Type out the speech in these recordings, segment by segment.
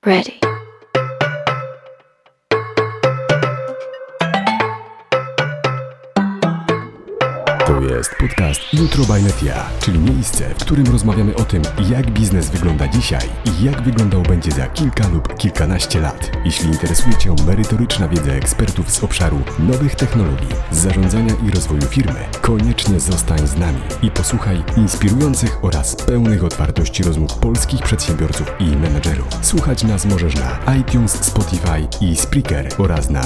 Ready. To jest podcast Jutro by Netia, czyli miejsce, w którym rozmawiamy o tym, jak biznes wygląda dzisiaj i jak wyglądał będzie za kilka lub kilkanaście lat. Jeśli interesuje Cię merytoryczna wiedza ekspertów z obszaru nowych technologii, zarządzania i rozwoju firmy, koniecznie zostań z nami i posłuchaj inspirujących oraz pełnych otwartości rozmów polskich przedsiębiorców i menedżerów. Słuchać nas możesz na iTunes, Spotify i Spreaker oraz na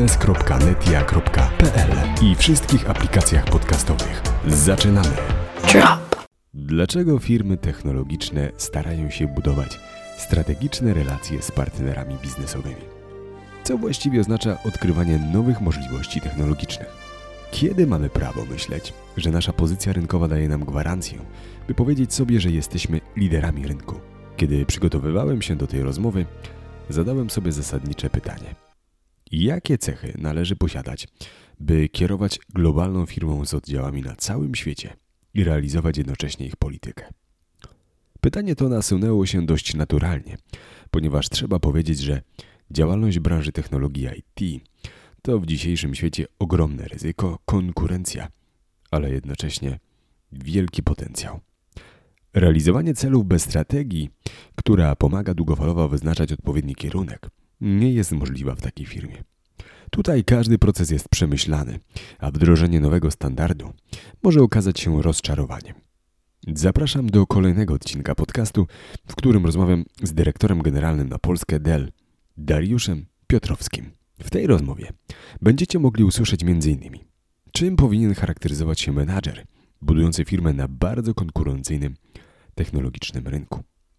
biznes.netia.pl i wszystkich aplikacjach podcastowych. Zaczynamy! Drop. Dlaczego firmy technologiczne starają się budować strategiczne relacje z partnerami biznesowymi? Co właściwie oznacza odkrywanie nowych możliwości technologicznych? Kiedy mamy prawo myśleć, że nasza pozycja rynkowa daje nam gwarancję, by powiedzieć sobie, że jesteśmy liderami rynku? Kiedy przygotowywałem się do tej rozmowy, zadałem sobie zasadnicze pytanie. Jakie cechy należy posiadać, by kierować globalną firmą z oddziałami na całym świecie i realizować jednocześnie ich politykę? Pytanie to nasunęło się dość naturalnie, ponieważ trzeba powiedzieć, że działalność branży technologii IT to w dzisiejszym świecie ogromne ryzyko, konkurencja, ale jednocześnie wielki potencjał. Realizowanie celów bez strategii, która pomaga długofalowo wyznaczać odpowiedni kierunek, nie jest możliwa w takiej firmie. Tutaj każdy proces jest przemyślany, a wdrożenie nowego standardu może okazać się rozczarowaniem. Zapraszam do kolejnego odcinka podcastu, w którym rozmawiam z dyrektorem generalnym na Polskę Dell, Dariuszem Piotrowskim. W tej rozmowie będziecie mogli usłyszeć m.in. czym powinien charakteryzować się menadżer budujący firmę na bardzo konkurencyjnym technologicznym rynku.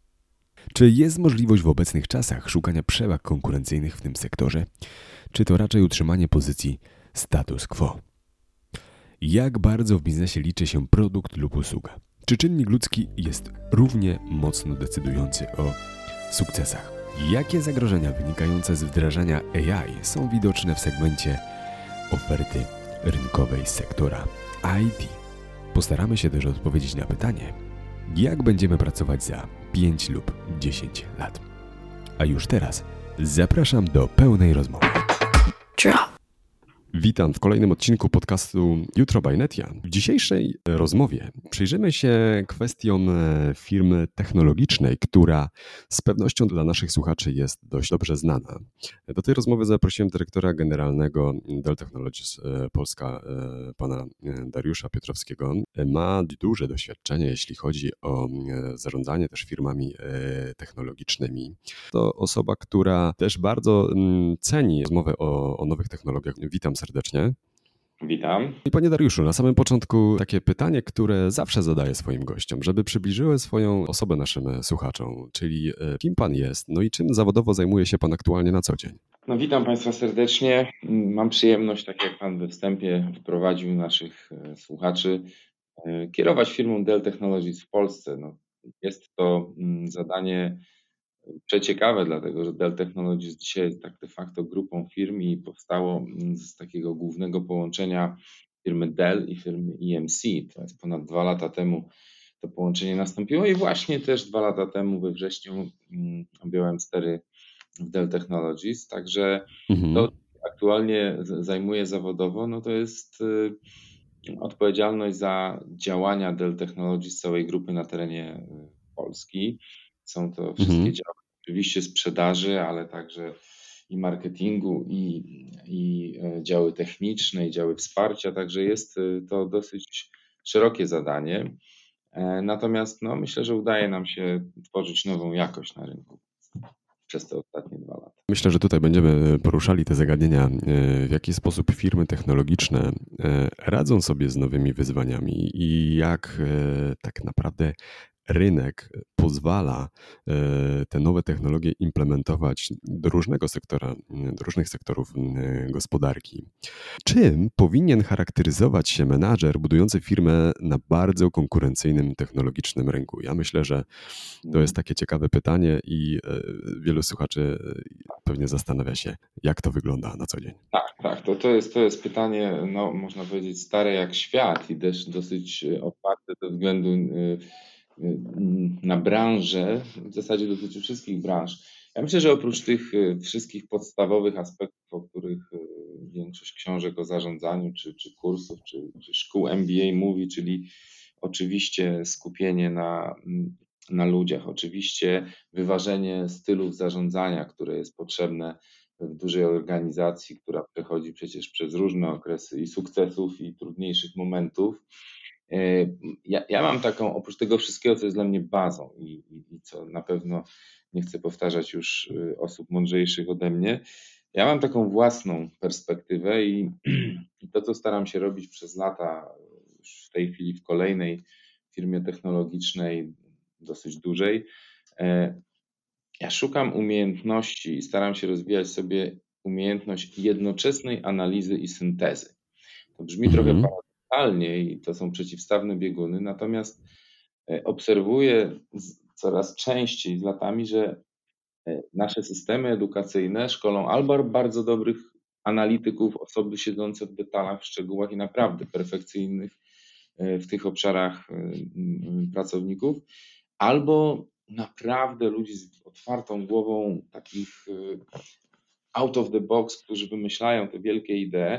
Czy jest możliwość w obecnych czasach szukania przewag konkurencyjnych w tym sektorze, czy to raczej utrzymanie pozycji status quo? Jak bardzo w biznesie liczy się produkt lub usługa? Czy czynnik ludzki jest równie mocno decydujący o sukcesach? Jakie zagrożenia wynikające z wdrażania AI są widoczne w segmencie oferty rynkowej sektora IT? Postaramy się też odpowiedzieć na pytanie, jak będziemy pracować za 5 lub 10 lat. A już teraz zapraszam do pełnej rozmowy. Drop. Witam w kolejnym odcinku podcastu Jutro by Netia. W dzisiejszej rozmowie przyjrzymy się kwestiom firmy technologicznej, która z pewnością dla naszych słuchaczy jest dość dobrze znana. Do tej rozmowy zaprosiłem dyrektora generalnego Dell Technologies Polska, pana Dariusza Piotrowskiego. Ma duże doświadczenie, jeśli chodzi o zarządzanie też firmami technologicznymi. To osoba, która też bardzo ceni rozmowę o nowych technologiach. Witam serdecznie. Witam. I panie Dariuszu, na samym początku takie pytanie, które zawsze zadaję swoim gościom, żeby przybliżyły swoją osobę naszym słuchaczom, czyli kim pan jest, no i czym zawodowo zajmuje się pan aktualnie na co dzień? No, witam Państwa serdecznie. Mam przyjemność, tak jak Pan we wstępie wprowadził naszych słuchaczy, kierować firmą Dell Technologies w Polsce. No, jest to zadanie przeciekawe, dlatego że Dell Technologies dzisiaj jest tak de facto grupą firm i powstało z takiego głównego połączenia firmy Dell i firmy EMC. To jest ponad 2 lata temu to połączenie nastąpiło i właśnie też 2 lata temu we wrześniu objąłem stery w Dell Technologies, także to aktualnie zajmuję zawodowo, no to jest odpowiedzialność za działania Dell Technologies całej grupy na terenie Polski. Są to wszystkie działy oczywiście sprzedaży, ale także i marketingu, i działy techniczne, i działy wsparcia, także jest to dosyć szerokie zadanie. Natomiast no, myślę, że udaje nam się tworzyć nową jakość na rynku przez te ostatnie 2 lata. Myślę, że tutaj będziemy poruszali te zagadnienia, w jaki sposób firmy technologiczne radzą sobie z nowymi wyzwaniami i jak tak naprawdę rynek pozwala te nowe technologie implementować do różnego sektora, do różnych sektorów gospodarki. Czym powinien charakteryzować się menadżer budujący firmę na bardzo konkurencyjnym technologicznym rynku? Ja myślę, że to jest takie ciekawe pytanie i wielu słuchaczy pewnie zastanawia się, jak to wygląda na co dzień. Tak, to jest pytanie, no, można powiedzieć, stare jak świat i też dosyć otwarte ze względu na branżę, w zasadzie dotyczy wszystkich branż. Ja myślę, że oprócz tych wszystkich podstawowych aspektów, o których większość książek o zarządzaniu, czy kursów, czy szkół MBA mówi, czyli oczywiście skupienie na ludziach, oczywiście wyważenie stylów zarządzania, które jest potrzebne w dużej organizacji, która przechodzi przecież przez różne okresy i sukcesów, i trudniejszych momentów. Ja mam taką, oprócz tego wszystkiego, co jest dla mnie bazą i co na pewno nie chcę powtarzać już osób mądrzejszych ode mnie, ja mam taką własną perspektywę i to, co staram się robić przez lata, już w tej chwili w kolejnej firmie technologicznej, dosyć dużej, ja szukam umiejętności i staram się rozwijać sobie umiejętność jednoczesnej analizy i syntezy. To brzmi trochę paradoksalnie i to są przeciwstawne bieguny, natomiast obserwuję coraz częściej z latami, że nasze systemy edukacyjne szkolą albo bardzo dobrych analityków, osoby siedzące w detalach, w szczegółach i naprawdę perfekcyjnych w tych obszarach pracowników, albo naprawdę ludzi z otwartą głową, takich out of the box, którzy wymyślają te wielkie idee.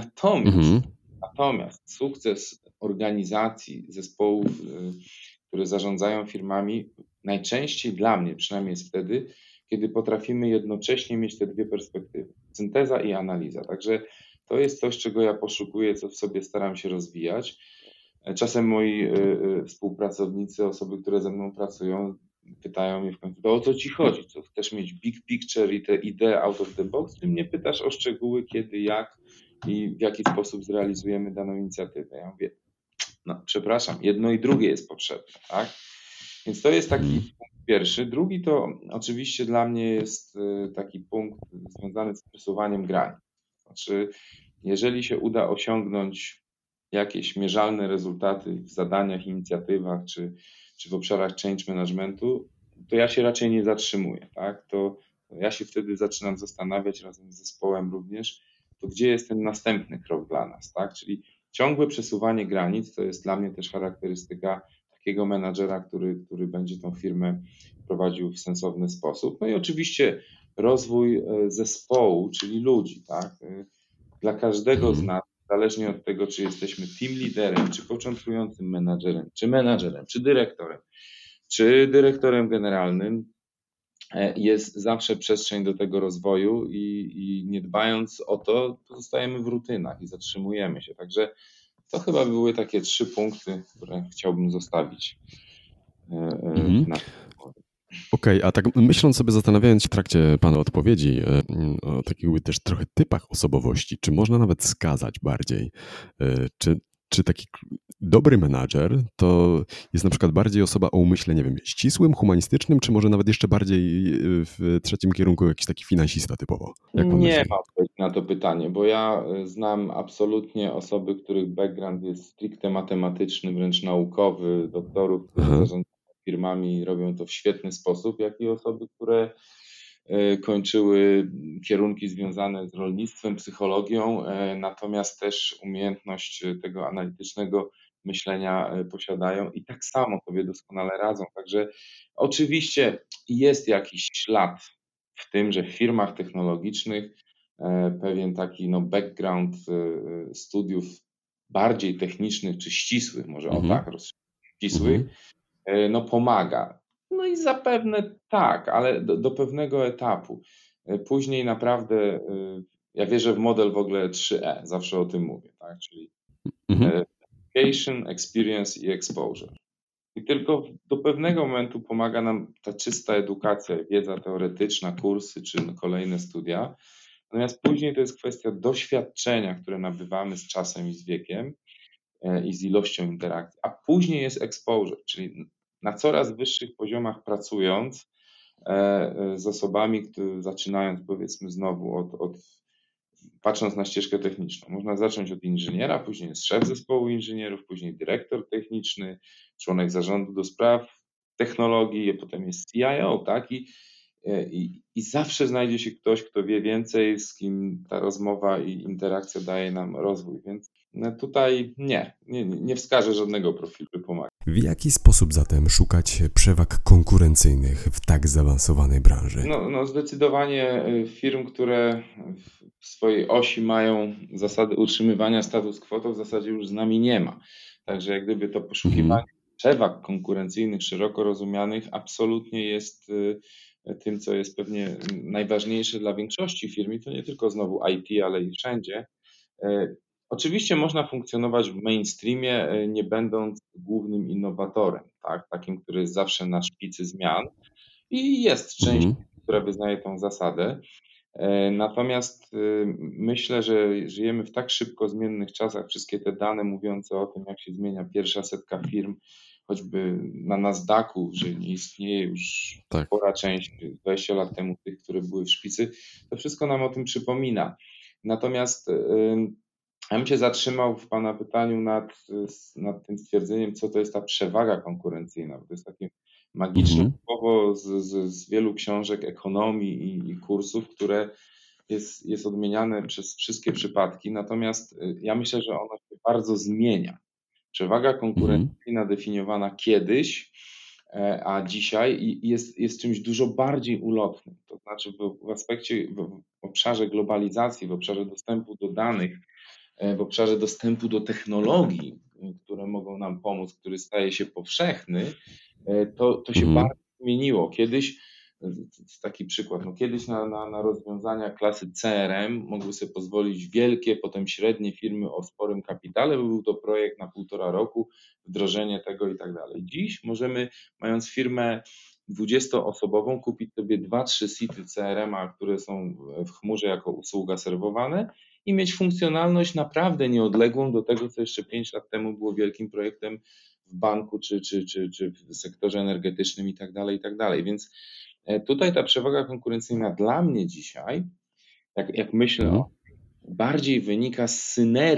Natomiast sukces organizacji, zespołów, które zarządzają firmami, najczęściej dla mnie przynajmniej jest wtedy, kiedy potrafimy jednocześnie mieć te dwie perspektywy, synteza i analiza. Także to jest coś, czego ja poszukuję, co w sobie staram się rozwijać. Czasem moi współpracownicy, osoby, które ze mną pracują, pytają mnie w końcu, to o co ci chodzi? Co, chcesz mieć big picture i te idee out of the box? Ty mnie pytasz o szczegóły, kiedy, jak i w jaki sposób zrealizujemy daną inicjatywę. Ja mówię, no przepraszam, jedno i drugie jest potrzebne, tak? Więc to jest taki punkt pierwszy. Drugi to oczywiście dla mnie jest taki punkt związany z przesuwaniem granic. Znaczy, jeżeli się uda osiągnąć jakieś mierzalne rezultaty w zadaniach, inicjatywach czy w obszarach change managementu, to ja się raczej nie zatrzymuję, tak? To ja się wtedy zaczynam zastanawiać razem z zespołem również, to gdzie jest ten następny krok dla nas, tak? Czyli ciągłe przesuwanie granic to jest dla mnie też charakterystyka takiego menadżera, który będzie tą firmę prowadził w sensowny sposób. No i oczywiście rozwój zespołu, czyli ludzi, tak? Dla każdego z nas, zależnie od tego, czy jesteśmy team liderem, czy początkującym menadżerem, czy dyrektorem generalnym, jest zawsze przestrzeń do tego rozwoju i nie dbając o to, pozostajemy w rutynach i zatrzymujemy się. Także to chyba były takie 3 punkty, które chciałbym zostawić na Okej, a tak myśląc sobie, zastanawiając się w trakcie Pana odpowiedzi o takich też trochę typach osobowości, czy można nawet wskazać bardziej, czy taki dobry menadżer to jest na przykład bardziej osoba o umyśle, nie wiem, ścisłym, humanistycznym, czy może nawet jeszcze bardziej w trzecim kierunku jakiś taki finansista typowo? Jak pan Nie myśli? ma odpowiedzi na to pytanie, bo ja znam absolutnie osoby, których background jest stricte matematyczny, wręcz naukowy, doktorów, którzy zarządzają firmami i robią to w świetny sposób, jak i osoby, które kończyły kierunki związane z rolnictwem, psychologią, natomiast też umiejętność tego analitycznego myślenia posiadają i tak samo sobie doskonale radzą. Także oczywiście jest jakiś ślad w tym, że w firmach technologicznych pewien taki background studiów bardziej technicznych czy ścisłych, może o tak, ścisłych, pomaga. No i zapewne tak, ale do pewnego etapu. Później naprawdę ja wierzę w model w ogóle 3E, zawsze o tym mówię, tak? Czyli education, experience i exposure. I tylko do pewnego momentu pomaga nam ta czysta edukacja, wiedza teoretyczna, kursy czy kolejne studia. Natomiast później to jest kwestia doświadczenia, które nabywamy z czasem i z wiekiem i z ilością interakcji. A później jest exposure, czyli na coraz wyższych poziomach pracując z osobami, które zaczynając powiedzmy znowu patrząc na ścieżkę techniczną. Można zacząć od inżyniera, później jest szef zespołu inżynierów, później dyrektor techniczny, członek zarządu do spraw technologii, a potem jest CIO, tak? I i zawsze znajdzie się ktoś, kto wie więcej, z kim ta rozmowa i interakcja daje nam rozwój. Więc tutaj nie wskażę żadnego profilu, który pomaga. W jaki sposób zatem szukać przewag konkurencyjnych w tak zaawansowanej branży? No zdecydowanie firm, które w swojej osi mają zasady utrzymywania status quo, to w zasadzie już z nami nie ma. Także jak gdyby to poszukiwanie przewag konkurencyjnych szeroko rozumianych absolutnie jest tym, co jest pewnie najważniejsze dla większości firm i to nie tylko znowu IT, ale i wszędzie. Oczywiście można funkcjonować w mainstreamie, nie będąc głównym innowatorem, tak? Takim, który jest zawsze na szpicy zmian i jest część, która wyznaje tą zasadę. Natomiast myślę, że żyjemy w tak szybko zmiennych czasach. Wszystkie te dane mówiące o tym, jak się zmienia pierwsza setka firm, choćby na Nasdaqu, że nie istnieje już spora część 20 lat temu tych, które były w szpicy, to wszystko nam o tym przypomina. Natomiast ja bym się zatrzymał w Pana pytaniu nad tym stwierdzeniem, co to jest ta przewaga konkurencyjna, bo to jest takie magiczne słowo z wielu książek ekonomii i kursów, które jest odmieniane przez wszystkie przypadki, natomiast ja myślę, że ono się bardzo zmienia. Przewaga konkurencyjna definiowana kiedyś, a dzisiaj jest czymś dużo bardziej ulotnym. To znaczy w obszarze globalizacji, w obszarze dostępu do danych, w obszarze dostępu do technologii, które mogą nam pomóc, który staje się powszechny, to się bardzo zmieniło. Kiedyś, taki przykład, kiedyś na rozwiązania klasy CRM mogły sobie pozwolić wielkie, potem średnie firmy o sporym kapitale, bo był to projekt na 1,5 roku, wdrożenie tego i tak dalej. Dziś możemy, mając firmę 20-osobową, kupić sobie 2-3 seaty CRM-a, które są w chmurze jako usługa serwowane i mieć funkcjonalność naprawdę nieodległą do tego, co jeszcze 5 lat temu było wielkim projektem w banku czy w sektorze energetycznym i tak dalej. Więc tutaj ta przewaga konkurencyjna dla mnie dzisiaj, jak myślę o bardziej wynika z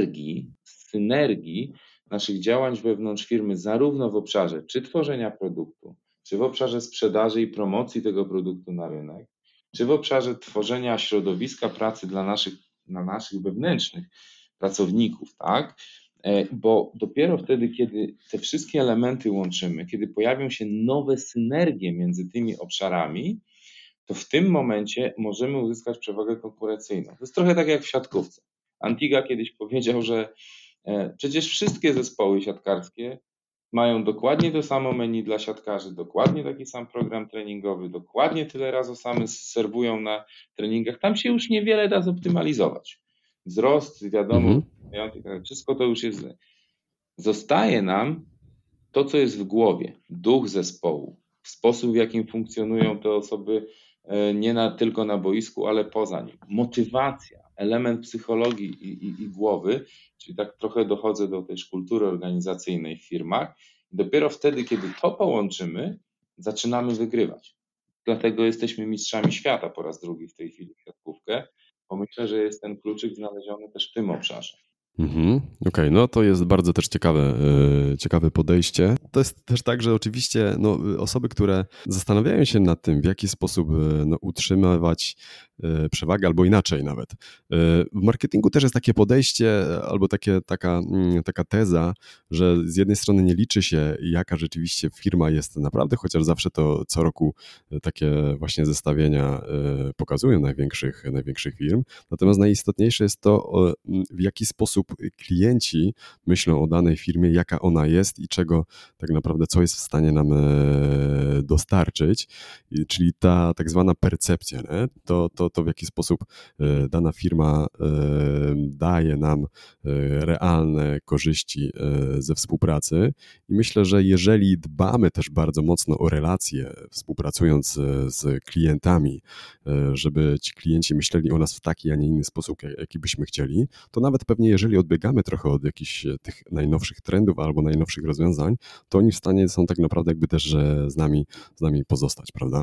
synergii naszych działań wewnątrz firmy, zarówno w obszarze czy tworzenia produktu, czy w obszarze sprzedaży i promocji tego produktu na rynek, czy w obszarze tworzenia środowiska pracy dla naszych wewnętrznych pracowników, tak? Bo dopiero wtedy, kiedy te wszystkie elementy łączymy, kiedy pojawią się nowe synergie między tymi obszarami, to w tym momencie możemy uzyskać przewagę konkurencyjną. To jest trochę tak jak w siatkówce. Antiga kiedyś powiedział, że przecież wszystkie zespoły siatkarskie mają dokładnie to samo menu dla siatkarzy, dokładnie taki sam program treningowy, dokładnie tyle razy same serwują na treningach. Tam się już niewiele da zoptymalizować. Wzrost, wiadomo, wszystko to już jest. Zostaje nam to, co jest w głowie, duch zespołu, sposób, w jakim funkcjonują te osoby nie tylko na boisku, ale poza nim. Motywacja, element psychologii i głowy, czyli tak trochę dochodzę do tej kultury organizacyjnej w firmach. Dopiero wtedy, kiedy to połączymy, zaczynamy wygrywać. Dlatego jesteśmy mistrzami świata po raz drugi w tej chwili w siatkówkę, bo myślę, że jest ten kluczyk znaleziony też w tym obszarze. Okej, no to jest bardzo też ciekawe podejście. To jest też tak, że oczywiście osoby, które zastanawiają się nad tym, w jaki sposób utrzymywać przewagę, albo inaczej nawet. W marketingu też jest takie podejście, albo taka teza, że z jednej strony nie liczy się, jaka rzeczywiście firma jest naprawdę, chociaż zawsze to co roku takie właśnie zestawienia pokazują największych firm. Natomiast najistotniejsze jest to, w jaki sposób klienci myślą o danej firmie, jaka ona jest i czego tak naprawdę, co jest w stanie nam dostarczyć, czyli ta tak zwana percepcja, nie? To w jaki sposób dana firma daje nam realne korzyści ze współpracy i myślę, że jeżeli dbamy też bardzo mocno o relacje, współpracując z klientami, żeby ci klienci myśleli o nas w taki, a nie inny sposób, jaki byśmy chcieli, to nawet pewnie jeżeli odbiegamy trochę od jakichś tych najnowszych trendów albo najnowszych rozwiązań, to oni w stanie są tak naprawdę jakby też z nami pozostać, prawda?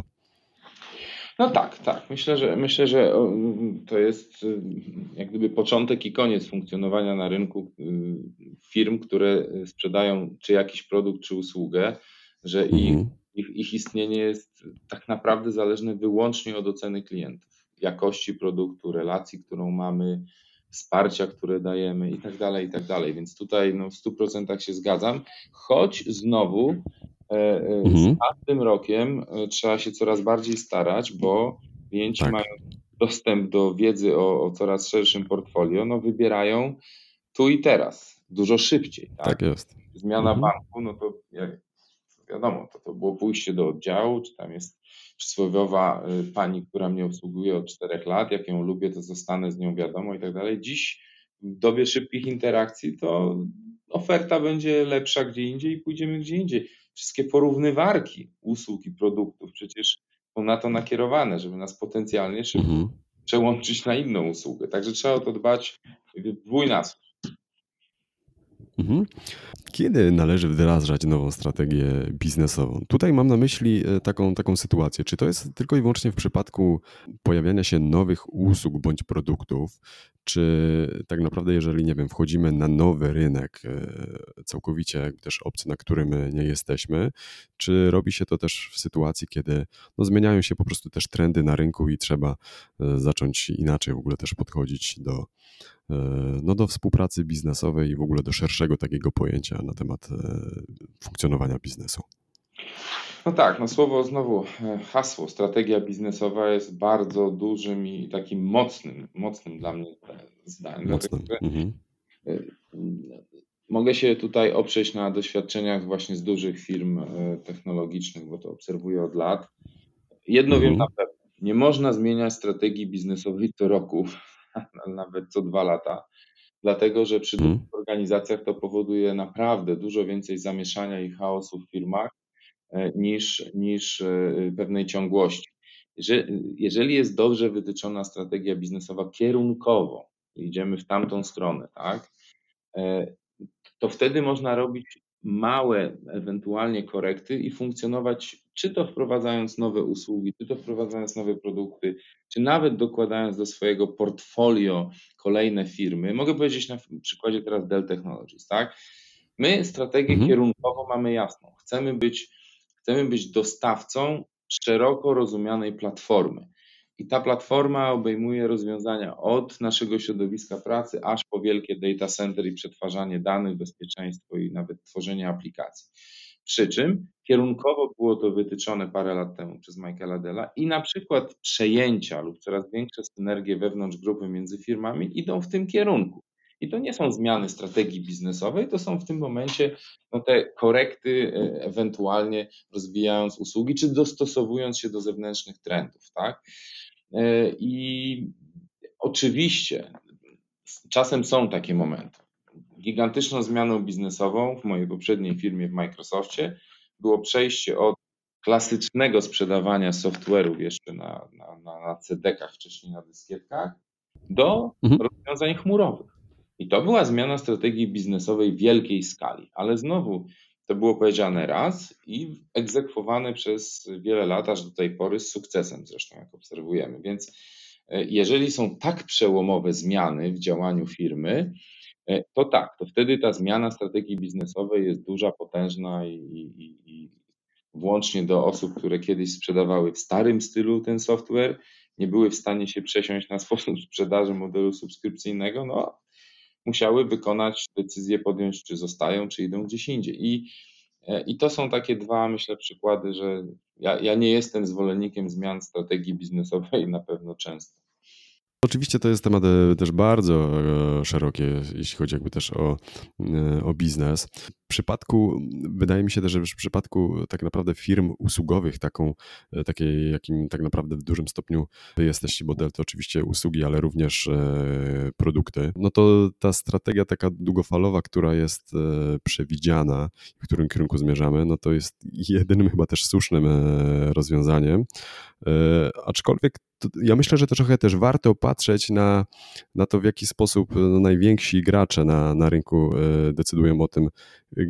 No tak. Myślę, że to jest jak gdyby początek i koniec funkcjonowania na rynku firm, które sprzedają czy jakiś produkt, czy usługę, że ich Ich istnienie jest tak naprawdę zależne wyłącznie od oceny klientów, jakości produktu, relacji, którą mamy, wsparcia, które dajemy i tak dalej, i tak dalej. Więc tutaj w 100% się zgadzam, choć znowu z Mhm. każdym rokiem trzeba się coraz bardziej starać, bo klienci Tak, mają dostęp do wiedzy o coraz szerszym portfolio, wybierają tu i teraz, dużo szybciej, tak? tak jest. Zmiana Mhm. banku, to wiadomo, to było pójście do oddziału, czy tam jest przysłowiowa pani, która mnie obsługuje od 4 lat, jak ją lubię, to zostanę z nią, wiadomo, i tak dalej. Dziś w dobie szybkich interakcji to oferta będzie lepsza gdzie indziej i pójdziemy gdzie indziej. Wszystkie porównywarki usług i produktów przecież są na to nakierowane, żeby nas potencjalnie szybko Mhm. przełączyć na inną usługę. Także trzeba o to dbać w dwójnasób. Mhm. Kiedy należy wdrażać nową strategię biznesową? Tutaj mam na myśli taką sytuację. Czy to jest tylko i wyłącznie w przypadku pojawiania się nowych usług bądź produktów, czy tak naprawdę, jeżeli, nie wiem, wchodzimy na nowy rynek, całkowicie jakby też obcy, na którym nie jesteśmy, czy robi się to też w sytuacji, kiedy zmieniają się po prostu też trendy na rynku i trzeba zacząć inaczej w ogóle też podchodzić do współpracy biznesowej i w ogóle do szerszego takiego pojęcia na temat funkcjonowania biznesu. Tak, słowo znowu, hasło, strategia biznesowa jest bardzo dużym i takim mocnym dla mnie zdaniem, dlatego Mocnym. że Mhm. mogę się tutaj oprzeć na doświadczeniach właśnie z dużych firm technologicznych, bo to obserwuję od lat. Jedno wiem na Mhm. pewno, nie można zmieniać strategii biznesowej co roku, nawet co 2 lata, dlatego że przy dużych Mhm. organizacjach to powoduje naprawdę dużo więcej zamieszania i chaosu w firmach niż pewnej ciągłości. Jeżeli jest dobrze wytyczona strategia biznesowa kierunkowo, idziemy w tamtą stronę, tak, to wtedy można robić małe ewentualnie korekty i funkcjonować, czy to wprowadzając nowe usługi, czy to wprowadzając nowe produkty, czy nawet dokładając do swojego portfolio kolejne firmy. Mogę powiedzieć na przykładzie teraz Dell Technologies, tak? My strategię Mhm. kierunkową mamy jasną. Chcemy być dostawcą szeroko rozumianej platformy. I ta platforma obejmuje rozwiązania od naszego środowiska pracy, aż po wielkie data center i przetwarzanie danych, bezpieczeństwo i nawet tworzenie aplikacji. Przy czym kierunkowo było to wytyczone parę lat temu przez Michaela Della i na przykład przejęcia lub coraz większe synergie wewnątrz grupy między firmami idą w tym kierunku. I to nie są zmiany strategii biznesowej, to są w tym momencie te korekty, ewentualnie rozwijając usługi, czy dostosowując się do zewnętrznych trendów, tak? I oczywiście czasem są takie momenty. Gigantyczną zmianą biznesową w mojej poprzedniej firmie w Microsoftie było przejście od klasycznego sprzedawania software'ów jeszcze na CD-kach, wcześniej na dyskietkach, do Mhm. rozwiązań chmurowych. I to była zmiana strategii biznesowej wielkiej skali, ale znowu to było powiedziane raz i egzekwowane przez wiele lat, aż do tej pory z sukcesem zresztą, jak obserwujemy. Więc jeżeli są tak przełomowe zmiany w działaniu firmy, to tak, to wtedy ta zmiana strategii biznesowej jest duża, potężna i włącznie do osób, które kiedyś sprzedawały w starym stylu ten software, nie były w stanie się przesiąść na sposób sprzedaży modelu subskrypcyjnego, musiały wykonać decyzję, podjąć, czy zostają, czy idą gdzieś indziej. I to są takie dwa, myślę, przykłady, że ja nie jestem zwolennikiem zmian strategii biznesowej na pewno często. Oczywiście to jest temat też bardzo szeroki, jeśli chodzi jakby też o biznes. Wydaje mi się też, że w przypadku tak naprawdę firm usługowych, takiej jakim tak naprawdę w dużym stopniu wy jesteście, bo Dell to oczywiście usługi, ale również produkty, to ta strategia taka długofalowa, która jest przewidziana, w którym kierunku zmierzamy, to jest jedynym chyba też słusznym rozwiązaniem. Aczkolwiek ja myślę, że to trochę też warto patrzeć na to, w jaki sposób najwięksi gracze na rynku decydują o tym,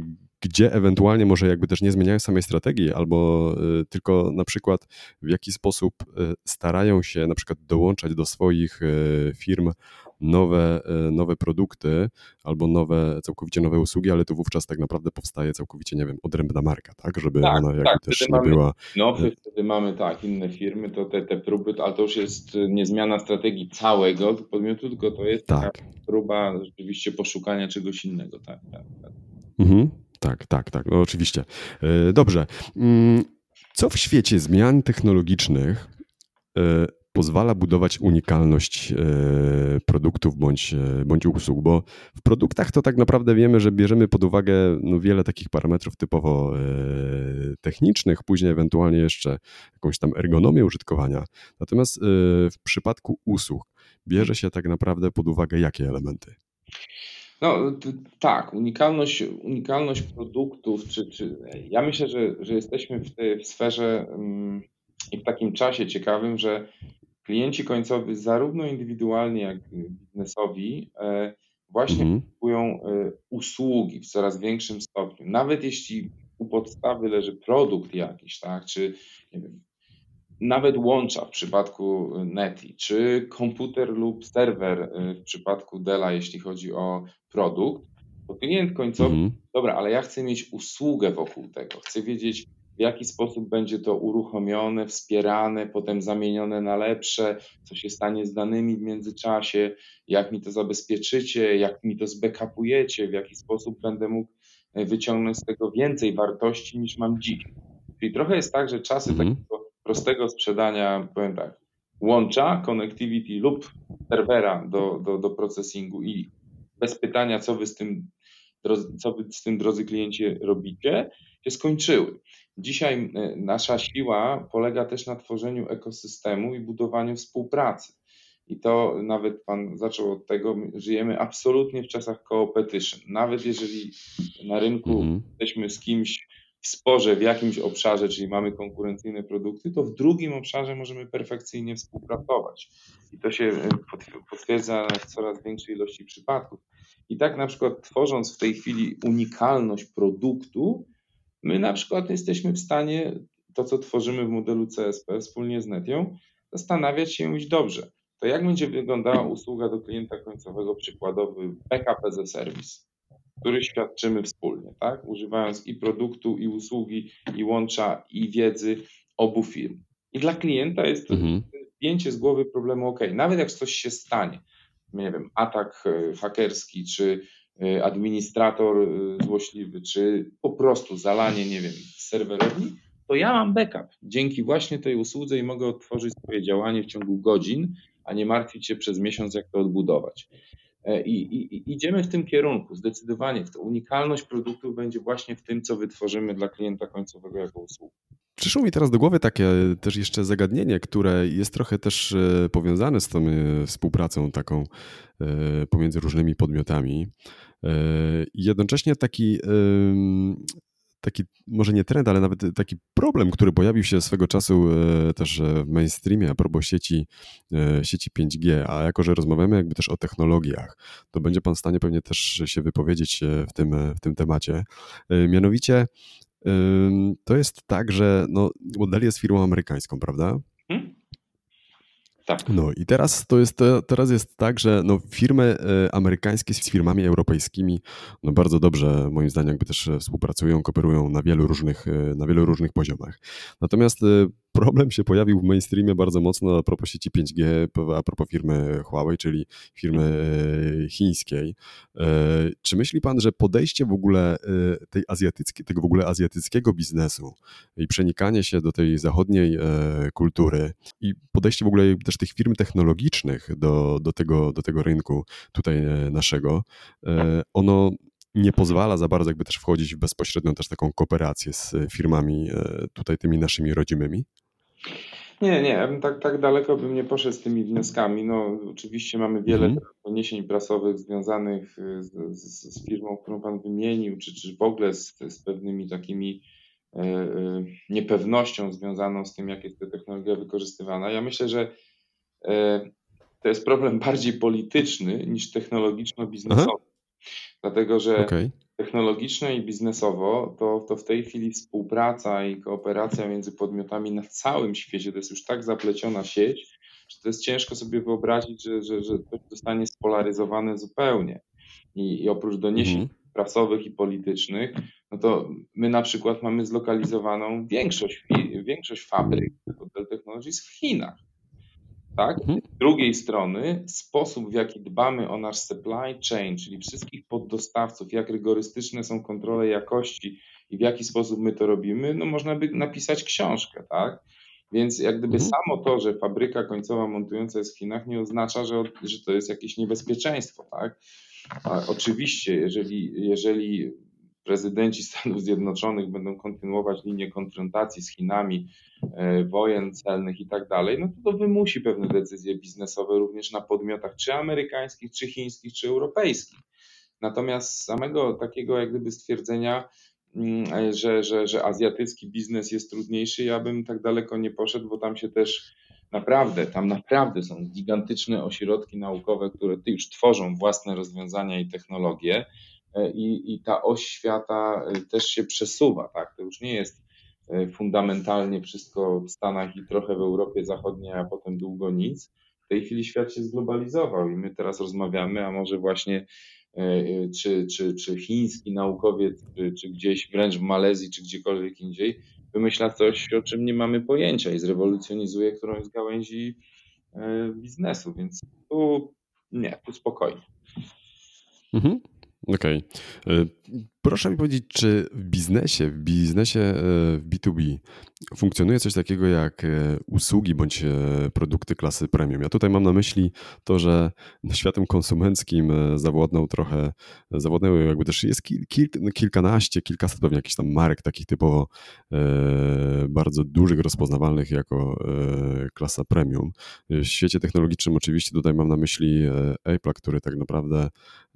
gdzie ewentualnie może jakby też nie zmieniają samej strategii, albo tylko na przykład w jaki sposób starają się na przykład dołączać do swoich firm nowe produkty albo całkowicie nowe usługi, ale to wówczas tak naprawdę powstaje całkowicie, nie wiem, odrębna marka, tak? Żeby ona jakby też wtedy nie mamy była... wtedy mamy inne firmy, to te próby, ale to już jest nie zmiana strategii całego podmiotu, tylko to jest taka Tak. próba rzeczywiście poszukania czegoś innego. Tak. Mhm. Tak, no oczywiście. Dobrze. Co w świecie zmian technologicznych pozwala budować unikalność produktów bądź usług? Bo w produktach to tak naprawdę wiemy, że bierzemy pod uwagę wiele takich parametrów typowo technicznych, później ewentualnie jeszcze jakąś tam ergonomię użytkowania. Natomiast w przypadku usług bierze się tak naprawdę pod uwagę jakie elementy? Tak, unikalność produktów, ja myślę, że jesteśmy w sferze i w takim czasie ciekawym, że klienci końcowi, zarówno indywidualni, jak i biznesowi, właśnie kupują usługi w coraz większym stopniu. Nawet jeśli u podstawy leży produkt jakiś, tak, czy nie wiem, nawet łącza w przypadku NETI, czy komputer lub serwer w przypadku Della, jeśli chodzi o produkt, to klient końcowy, dobra, ale ja chcę mieć usługę wokół tego, chcę wiedzieć, w jaki sposób będzie to uruchomione, wspierane, potem zamienione na lepsze, co się stanie z danymi w międzyczasie, jak mi to zabezpieczycie, jak mi to zbackupujecie, w jaki sposób będę mógł wyciągnąć z tego więcej wartości niż mam dziś. Czyli trochę jest tak, że czasy takiego prostego sprzedania, powiem tak, łącza, connectivity lub serwera do processingu i bez pytania, co wy z tym, drodzy klienci, robicie, się skończyły. Dzisiaj nasza siła polega też na tworzeniu ekosystemu i budowaniu współpracy. I to nawet pan zaczął od tego, żyjemy absolutnie w czasach co-opetition. Nawet jeżeli na rynku jesteśmy z kimś w sporze w jakimś obszarze, czyli mamy konkurencyjne produkty, to w drugim obszarze możemy perfekcyjnie współpracować. I to się potwierdza w coraz większej ilości przypadków. I tak na przykład tworząc w tej chwili unikalność produktu, my na przykład jesteśmy w stanie to, co tworzymy w modelu CSP wspólnie z Netią, zastanawiać się i mówić, dobrze, to jak będzie wyglądała usługa do klienta końcowego, przykładowy backup as a service, który świadczymy wspólnie, tak? Używając i produktu, i usługi, i łącza, i wiedzy obu firm. I dla klienta jest to zdjęcie z głowy problemu, nawet jak coś się stanie, nie wiem, atak hakerski, czy administrator złośliwy, czy po prostu zalanie, nie wiem, serwerowni, to ja mam backup dzięki właśnie tej usłudze i mogę odtworzyć swoje działanie w ciągu godzin, a nie martwić się przez miesiąc, jak to odbudować. I idziemy w tym kierunku, zdecydowanie. To unikalność produktów będzie właśnie w tym, co wytworzymy dla klienta końcowego jako usługę. Przyszło mi teraz do głowy takie też jeszcze zagadnienie, które jest trochę też powiązane z tą współpracą taką pomiędzy różnymi podmiotami. I jednocześnie taki może nie trend, ale nawet taki problem, który pojawił się swego czasu też w mainstreamie a propos sieci 5G, a jako, że rozmawiamy jakby też o technologiach, to będzie pan w stanie pewnie też się wypowiedzieć w tym temacie. Mianowicie to jest tak, że Dell jest firmą amerykańską, prawda? Tak. No i teraz jest tak, że firmy amerykańskie z firmami europejskimi bardzo dobrze moim zdaniem jakby też współpracują, kooperują na wielu różnych poziomach. Natomiast problem się pojawił w mainstreamie bardzo mocno a propos sieci 5G, a propos firmy Huawei, czyli firmy chińskiej. Czy myśli pan, że podejście w ogóle tego w ogóle azjatyckiego biznesu i przenikanie się do tej zachodniej kultury i podejście w ogóle też tych firm technologicznych do tego rynku tutaj naszego, ono nie pozwala za bardzo jakby też wchodzić w bezpośrednią też taką kooperację z firmami tutaj tymi naszymi rodzimymi? Nie, ja bym tak daleko bym nie poszedł z tymi wnioskami. Oczywiście mamy wiele doniesień prasowych związanych z firmą, którą pan wymienił, czy w ogóle z pewnymi takimi niepewnością związaną z tym, jak jest ta technologia wykorzystywana. Ja myślę, że to jest problem bardziej polityczny niż technologiczno-biznesowy. Dlatego, że Okej. technologiczno i biznesowo to w tej chwili współpraca i kooperacja między podmiotami na całym świecie to jest już tak zapleciona sieć, że to jest ciężko sobie wyobrazić, że to zostanie spolaryzowane zupełnie. I oprócz doniesień Mhm. prasowych i politycznych, no to my na przykład mamy zlokalizowaną większość fabryk Dell Technologies w Chinach. Tak? Mhm. Z drugiej strony sposób, w jaki dbamy o nasz supply chain, czyli wszystkich poddostawców, jak rygorystyczne są kontrole jakości i w jaki sposób my to robimy, no można by napisać książkę, tak? Więc jak gdyby Mhm. samo to, że fabryka końcowa montująca jest w Chinach, nie oznacza, że to jest jakieś niebezpieczeństwo, tak? A oczywiście, jeżeli prezydenci Stanów Zjednoczonych będą kontynuować linię konfrontacji z Chinami, wojen celnych i tak dalej, no to wymusi pewne decyzje biznesowe również na podmiotach czy amerykańskich, czy chińskich, czy europejskich. Natomiast samego takiego jak gdyby stwierdzenia, że azjatycki biznes jest trudniejszy, ja bym tak daleko nie poszedł, bo tam naprawdę są gigantyczne ośrodki naukowe, które już tworzą własne rozwiązania i technologie, i ta oś świata też się przesuwa, tak? To już nie jest fundamentalnie wszystko w Stanach i trochę w Europie Zachodniej, a potem długo nic. W tej chwili świat się zglobalizował i my teraz rozmawiamy, a może właśnie czy chiński naukowiec, czy gdzieś wręcz w Malezji, czy gdziekolwiek indziej, wymyśla coś, o czym nie mamy pojęcia i zrewolucjonizuje którąś z gałęzi biznesu, więc tu spokojnie. Mhm. Okej. Proszę mi powiedzieć, czy w biznesie w B2B funkcjonuje coś takiego jak usługi bądź produkty klasy premium? Ja tutaj mam na myśli to, że światem konsumenckim zawładnęły jakby też jest kilkanaście, kilkaset pewnie jakichś tam marek takich typowo bardzo dużych, rozpoznawalnych jako klasa premium. W świecie technologicznym oczywiście tutaj mam na myśli Apple'a, który tak naprawdę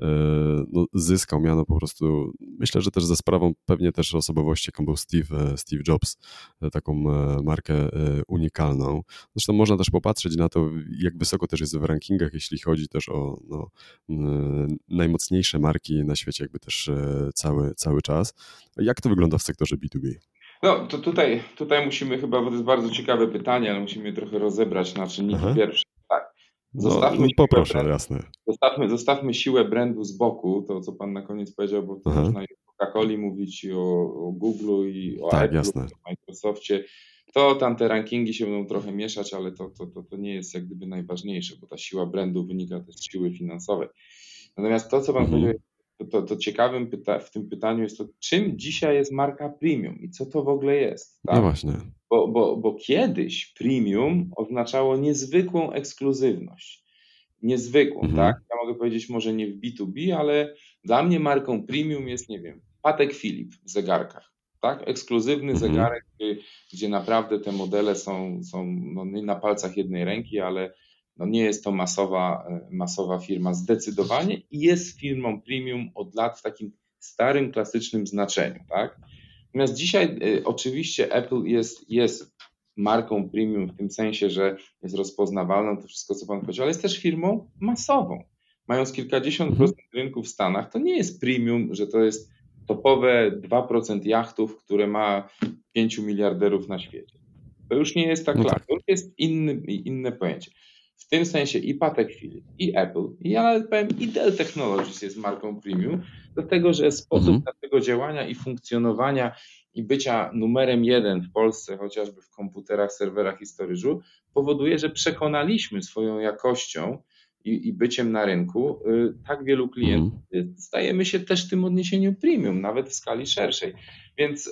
zyskał miano po prostu, myślę, że też ze sprawą pewnie też osobowości, jaką był Steve Jobs, taką markę unikalną. Zresztą można też popatrzeć na to, jak wysoko też jest w rankingach, jeśli chodzi też o najmocniejsze marki na świecie, jakby też cały czas. Jak to wygląda w sektorze B2B? No to tutaj musimy chyba, bo to jest bardzo ciekawe pytanie, ale musimy je trochę rozebrać na czynniki pierwsze. Tak. Poproszę, jasne. Zostawmy siłę brandu z boku, to co pan na koniec powiedział, bo to można i o Coca-Coli mówić, i o Google'u, i o Tak, Apple'u, jasne. i o Microsoftie. To tam te rankingi się będą trochę mieszać, ale to nie jest jak gdyby najważniejsze, bo ta siła brandu wynika też z siły finansowej. Natomiast to, co pan powiedział, to ciekawym w tym pytaniu jest to, czym dzisiaj jest marka premium i co to w ogóle jest. Tak? No właśnie. Bo kiedyś premium oznaczało niezwykłą ekskluzywność. Niezwykłą, tak? Ja mogę powiedzieć może nie w B2B, ale dla mnie marką premium jest, nie wiem, Patek Philippe w zegarkach. Tak? Ekskluzywny zegarek, gdzie naprawdę te modele są nie na palcach jednej ręki, ale nie jest to masowa firma zdecydowanie i jest firmą premium od lat w takim starym, klasycznym znaczeniu. Tak? Natomiast dzisiaj oczywiście Apple jest marką premium w tym sensie, że jest rozpoznawalną, to wszystko, co pan powiedział, ale jest też firmą masową. Mając kilkadziesiąt procent rynku w Stanach, to nie jest premium, że to jest topowe 2% jachtów, które ma 5 miliarderów na świecie. To już nie jest ta klasa, tak. to już jest inne pojęcie. W tym sensie i Patek Philippe, i Apple, i ja nawet powiem, i Dell Technologies jest marką premium, dlatego że sposób naszego działania i funkcjonowania i bycia numerem 1 w Polsce, chociażby w komputerach, serwerach i storage'u, powoduje, że przekonaliśmy swoją jakością i byciem na rynku tak wielu klientów, stajemy się też w tym odniesieniu premium, nawet w skali szerszej. Więc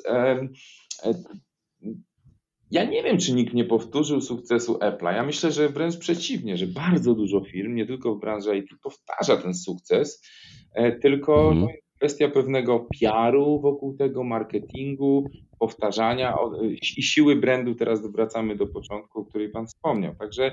ja nie wiem, czy nikt nie powtórzył sukcesu Apple'a. Ja myślę, że wręcz przeciwnie, że bardzo dużo firm, nie tylko w branży IT, powtarza ten sukces, tylko jest kwestia pewnego PR-u wokół tego, marketingu, powtarzania i siły brandu. Teraz wracamy do początku, o której pan wspomniał. Także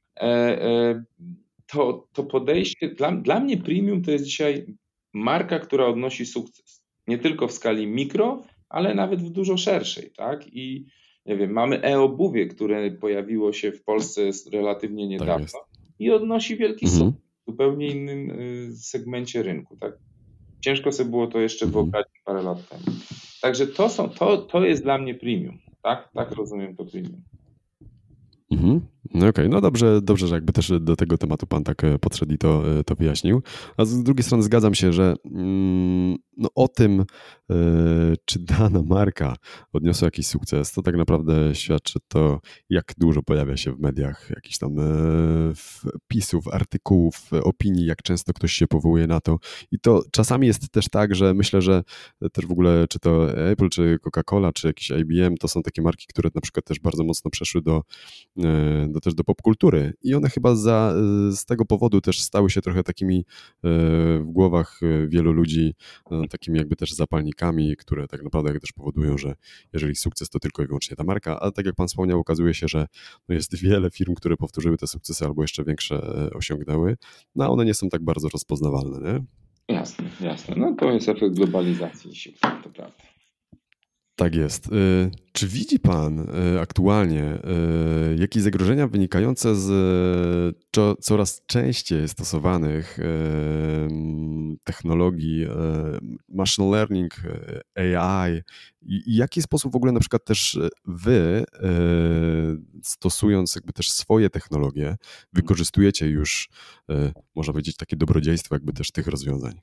to podejście, dla mnie premium to jest dzisiaj marka, która odnosi sukces. Nie tylko w skali mikro, ale nawet w dużo szerszej, tak? I nie wiem, mamy e-obuwie, które pojawiło się w Polsce relatywnie niedawno i odnosi wielki sukces w zupełnie innym segmencie rynku, tak? Ciężko sobie było to jeszcze wyobrazić parę lat temu. Także to jest dla mnie premium. Tak rozumiem to premium. No okej, no dobrze, że jakby też do tego tematu pan tak podszedł i to wyjaśnił. A z drugiej strony zgadzam się, że no o tym, czy dana marka odniosła jakiś sukces, to tak naprawdę świadczy to, jak dużo pojawia się w mediach jakichś tam wpisów, artykułów, opinii, jak często ktoś się powołuje na to. I to czasami jest też tak, że myślę, że też w ogóle czy to Apple, czy Coca-Cola, czy jakiś IBM, to są takie marki, które na przykład też bardzo mocno przeszły też do popkultury i one chyba z tego powodu też stały się trochę takimi w głowach wielu ludzi, takimi jakby też zapalnikami, które tak naprawdę też powodują, że jeżeli sukces to tylko i wyłącznie ta marka, a tak jak pan wspomniał, okazuje się, że jest wiele firm, które powtórzyły te sukcesy albo jeszcze większe osiągnęły, no a one nie są tak bardzo rozpoznawalne, nie? Jasne. No to jest efekt globalizacji sił, to prawda. Tak jest. Czy widzi pan aktualnie jakieś zagrożenia wynikające z coraz częściej stosowanych technologii machine learning, AI i w jaki sposób w ogóle na przykład też wy, stosując jakby też swoje technologie, wykorzystujecie już, można powiedzieć, takie dobrodziejstwo jakby też tych rozwiązań?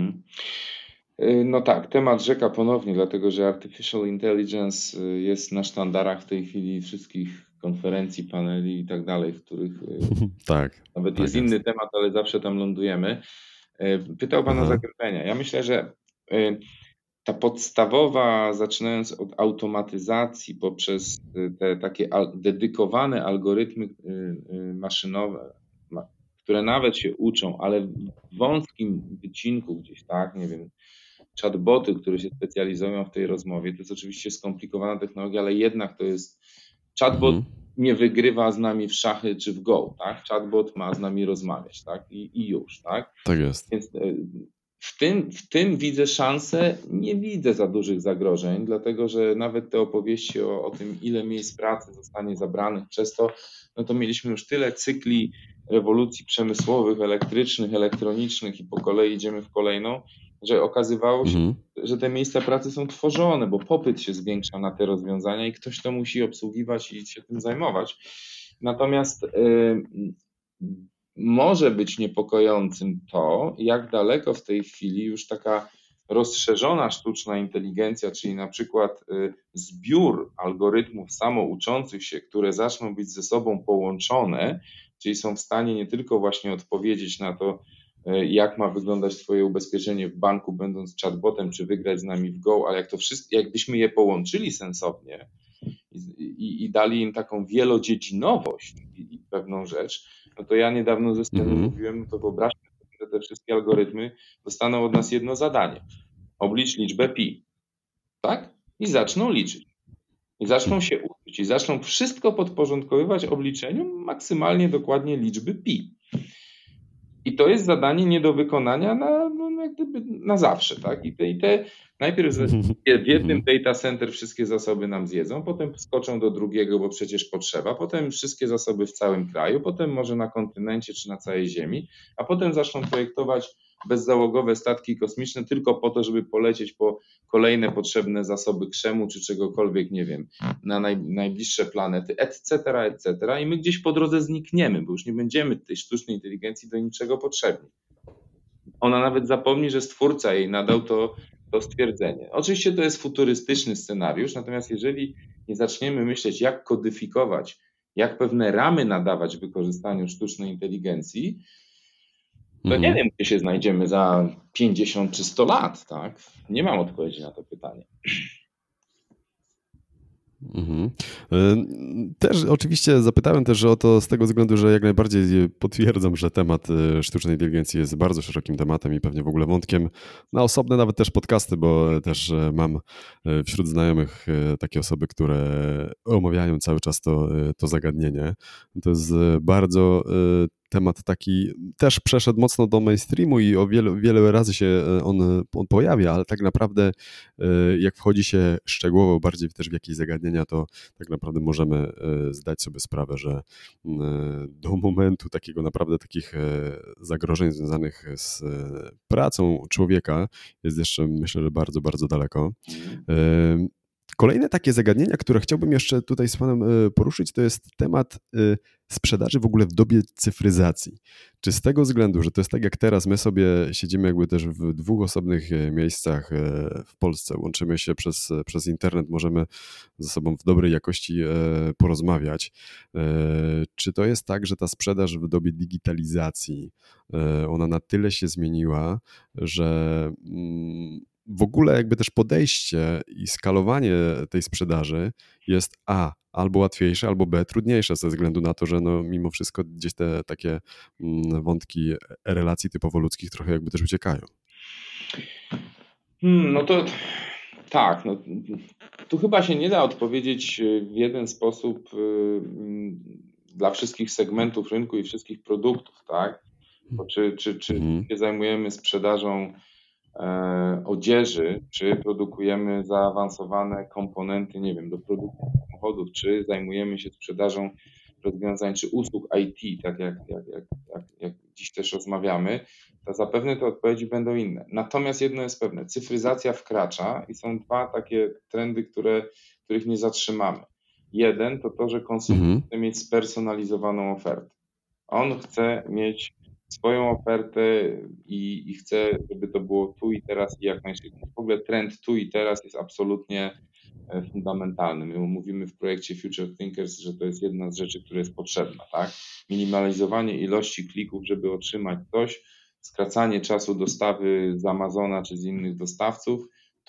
No tak, temat rzeka ponownie, dlatego że Artificial Intelligence jest na sztandarach w tej chwili wszystkich konferencji, paneli i tak dalej, w których tak, nawet tak jest inny temat, ale zawsze tam lądujemy. Pytał pan o zagrożenia. Ja myślę, że ta podstawowa, zaczynając od automatyzacji poprzez te takie dedykowane algorytmy maszynowe, które nawet się uczą, ale w wąskim wycinku gdzieś, tak, nie wiem, chatboty, które się specjalizują w tej rozmowie, to jest oczywiście skomplikowana technologia, ale jednak to jest chatbot nie wygrywa z nami w szachy czy w go, tak? Chatbot ma z nami rozmawiać, tak? I już, tak? Tak jest. Więc w tym widzę szansę, nie widzę za dużych zagrożeń, dlatego że nawet te opowieści o tym, ile miejsc pracy zostanie zabranych przez to, no to mieliśmy już tyle cykli rewolucji przemysłowych, elektrycznych, elektronicznych i po kolei idziemy w kolejną, że okazywało się, że te miejsca pracy są tworzone, bo popyt się zwiększa na te rozwiązania i ktoś to musi obsługiwać i się tym zajmować. Natomiast może być niepokojącym to, jak daleko w tej chwili już taka rozszerzona sztuczna inteligencja, czyli na przykład zbiór algorytmów samouczących się, które zaczną być ze sobą połączone, czyli są w stanie nie tylko właśnie odpowiedzieć na to, jak ma wyglądać twoje ubezpieczenie w banku, będąc chatbotem, czy wygrać z nami w Go, ale jakbyśmy je połączyli sensownie i dali im taką wielodziedzinowość i pewną rzecz, no to ja niedawno ze sceny mówiłem, no to wyobraźmy sobie, że te wszystkie algorytmy dostaną od nas jedno zadanie. Oblicz liczbę pi, tak? I zaczną liczyć. I zaczną się uczyć. I zaczną wszystko podporządkowywać obliczeniu maksymalnie dokładnie liczby pi. I to jest zadanie nie do wykonania jak gdyby na zawsze, tak? I te najpierw w jednym data center wszystkie zasoby nam zjedzą, potem skoczą do drugiego, bo przecież potrzeba, potem wszystkie zasoby w całym kraju, potem może na kontynencie czy na całej ziemi, a potem zaczną projektować bezzałogowe statki kosmiczne tylko po to, żeby polecieć po kolejne potrzebne zasoby krzemu czy czegokolwiek, nie wiem, na najbliższe planety, etc. I my gdzieś po drodze znikniemy, bo już nie będziemy tej sztucznej inteligencji do niczego potrzebni. Ona nawet zapomni, że stwórca jej nadał to stwierdzenie. Oczywiście to jest futurystyczny scenariusz, natomiast jeżeli nie zaczniemy myśleć, jak kodyfikować, jak pewne ramy nadawać wykorzystaniu sztucznej inteligencji, to nie wiem, gdzie się znajdziemy za 50 czy 100 lat, tak? Nie mam odpowiedzi na to pytanie. Też oczywiście zapytałem też o to z tego względu, że jak najbardziej potwierdzam, że temat sztucznej inteligencji jest bardzo szerokim tematem i pewnie w ogóle wątkiem na osobne nawet też podcasty, bo też mam wśród znajomych takie osoby, które omawiają cały czas to zagadnienie. To jest bardzo temat taki też przeszedł mocno do mainstreamu i o wiele razy się on pojawia, ale tak naprawdę jak wchodzi się szczegółowo bardziej też w jakieś zagadnienia, to tak naprawdę możemy zdać sobie sprawę, że do momentu takich zagrożeń związanych z pracą człowieka jest jeszcze, myślę, że bardzo, bardzo daleko. Kolejne takie zagadnienia, które chciałbym jeszcze tutaj z Panem poruszyć, to jest temat sprzedaży w ogóle w dobie cyfryzacji. Czy z tego względu, że to jest tak jak teraz, my sobie siedzimy jakby też w dwóch osobnych miejscach w Polsce, łączymy się przez internet, możemy ze sobą w dobrej jakości porozmawiać. Czy to jest tak, że ta sprzedaż w dobie digitalizacji, ona na tyle się zmieniła, że w ogóle jakby też podejście i skalowanie tej sprzedaży jest albo łatwiejsze, albo trudniejsze ze względu na to, że no mimo wszystko gdzieś te takie wątki relacji typowo ludzkich trochę jakby też uciekają. No to tak, no, tu chyba się nie da odpowiedzieć w jeden sposób dla wszystkich segmentów rynku i wszystkich produktów, tak? Bo czy się zajmujemy sprzedażą odzieży, czy produkujemy zaawansowane komponenty, nie wiem, do produkcji samochodów, czy zajmujemy się sprzedażą rozwiązań czy usług IT, tak jak dziś też rozmawiamy, to zapewne te odpowiedzi będą inne. Natomiast jedno jest pewne, cyfryzacja wkracza i są dwa takie trendy, których nie zatrzymamy. Jeden to to, że konsument chce mieć spersonalizowaną ofertę. On chce mieć swoją ofertę i chce, żeby to było tu i teraz i jak najszybciej. W ogóle trend tu i teraz jest absolutnie fundamentalny. My mówimy w projekcie Future Thinkers, że to jest jedna z rzeczy, która jest potrzebna, tak? Minimalizowanie ilości klików, żeby otrzymać coś, skracanie czasu dostawy z Amazona czy z innych dostawców,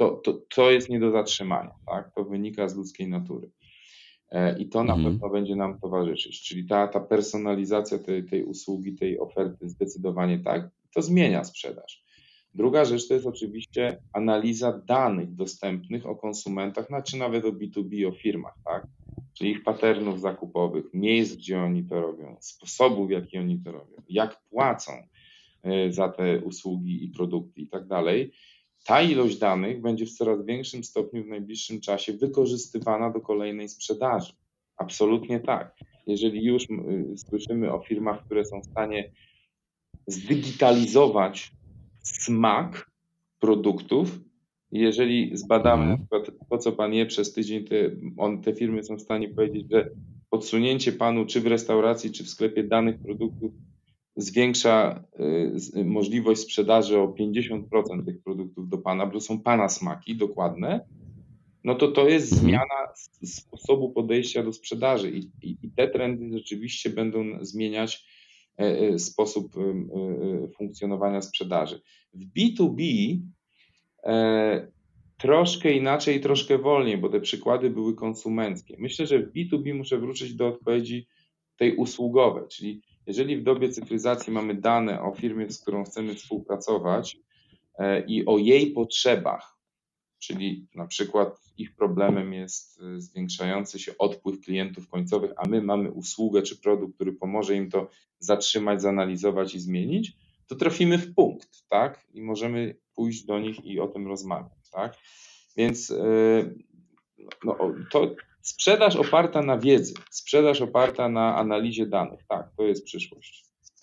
to jest nie do zatrzymania, tak? To wynika z ludzkiej natury. I to na pewno będzie nam towarzyszyć, czyli ta personalizacja tej usługi, tej oferty zdecydowanie tak, to zmienia sprzedaż. Druga rzecz to jest oczywiście analiza danych dostępnych o konsumentach, czy nawet o B2B, o firmach, tak? Czyli ich patternów zakupowych, miejsc, gdzie oni to robią, sposobów, w jaki oni to robią, jak płacą za te usługi i produkty i tak dalej. Ta ilość danych będzie w coraz większym stopniu w najbliższym czasie wykorzystywana do kolejnej sprzedaży. Absolutnie tak. Jeżeli już słyszymy o firmach, które są w stanie zdigitalizować smak produktów, jeżeli zbadamy na przykład to, co Pan je przez tydzień, te firmy są w stanie powiedzieć, że podsunięcie Panu czy w restauracji, czy w sklepie danych produktów zwiększa możliwość sprzedaży o 50% tych produktów do Pana, bo to są Pana smaki dokładne, no to jest zmiana sposobu podejścia do sprzedaży i te trendy rzeczywiście będą zmieniać sposób funkcjonowania sprzedaży. W B2B troszkę inaczej, troszkę wolniej, bo te przykłady były konsumenckie. Myślę, że w B2B muszę wrócić do odpowiedzi tej usługowej, czyli jeżeli w dobie cyfryzacji mamy dane o firmie, z którą chcemy współpracować i o jej potrzebach, czyli na przykład ich problemem jest zwiększający się odpływ klientów końcowych, a my mamy usługę czy produkt, który pomoże im to zatrzymać, zanalizować i zmienić, to trafimy w punkt, tak? I możemy pójść do nich i o tym rozmawiać, tak? Więc to sprzedaż oparta na wiedzy, sprzedaż oparta na analizie danych, tak, to jest przyszłość.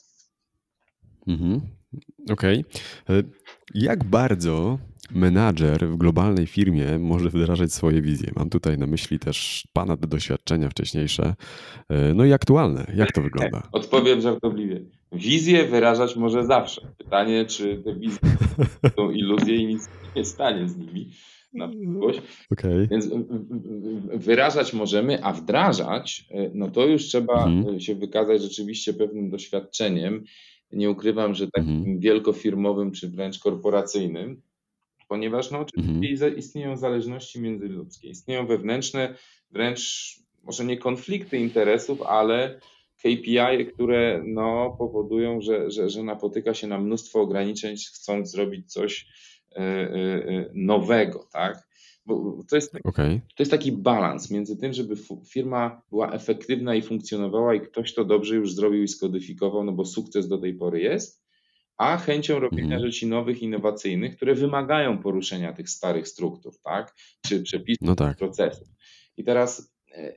Okej. Jak bardzo menadżer w globalnej firmie może wdrażać swoje wizje? Mam tutaj na myśli też Pana doświadczenia wcześniejsze, no i aktualne. Jak to wygląda? Odpowiem żartobliwie. Wizję wyrażać może zawsze. Pytanie, czy te wizje są iluzje i nic nie stanie z nimi na przyszłość. Okay. Więc wyrażać możemy, a wdrażać, no to już trzeba się wykazać rzeczywiście pewnym doświadczeniem. Nie ukrywam, że takim wielkofirmowym czy wręcz korporacyjnym, ponieważ no, oczywiście istnieją zależności międzyludzkie, istnieją wewnętrzne, wręcz może nie konflikty interesów, ale KPI, które no, powodują, że napotyka się na mnóstwo ograniczeń, chcąc zrobić coś nowego, tak? Bo Okej. to jest taki balans między tym, żeby firma była efektywna i funkcjonowała i ktoś to dobrze już zrobił i skodyfikował, no bo sukces do tej pory jest, a chęcią robienia Mhm. rzeczy nowych, innowacyjnych, które wymagają poruszenia tych starych struktur, tak? Czy przepisów, No tak. procesów. I teraz,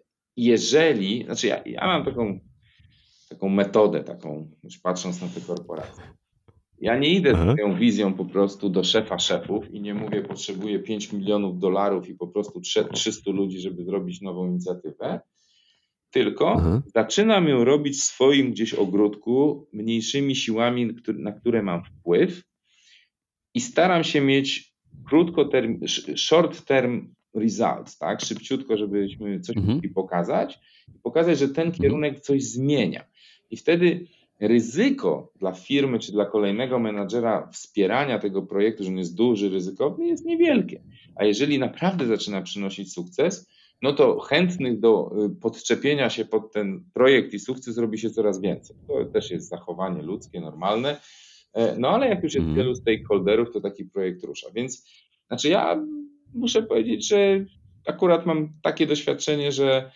znaczy ja mam taką metodę, już patrząc na te korporacje. Ja nie idę z Aha. moją wizją po prostu do szefa szefów i nie mówię, potrzebuję $5 milionów i po prostu 300 ludzi, żeby zrobić nową inicjatywę, tylko Aha. zaczynam ją robić w swoim gdzieś ogródku, mniejszymi siłami, na które mam wpływ i staram się mieć short term results, tak? Szybciutko, żebyśmy coś Mhm. mogli pokazać, że ten kierunek coś zmienia. I wtedy ryzyko dla firmy czy dla kolejnego menadżera wspierania tego projektu, że on jest duży, ryzykowny, jest niewielkie. A jeżeli naprawdę zaczyna przynosić sukces, no to chętnych do podczepienia się pod ten projekt i sukces robi się coraz więcej. To też jest zachowanie ludzkie, normalne. No ale jak już jest wielu stakeholderów, to taki projekt rusza. Więc znaczy ja muszę powiedzieć, że akurat mam takie doświadczenie, że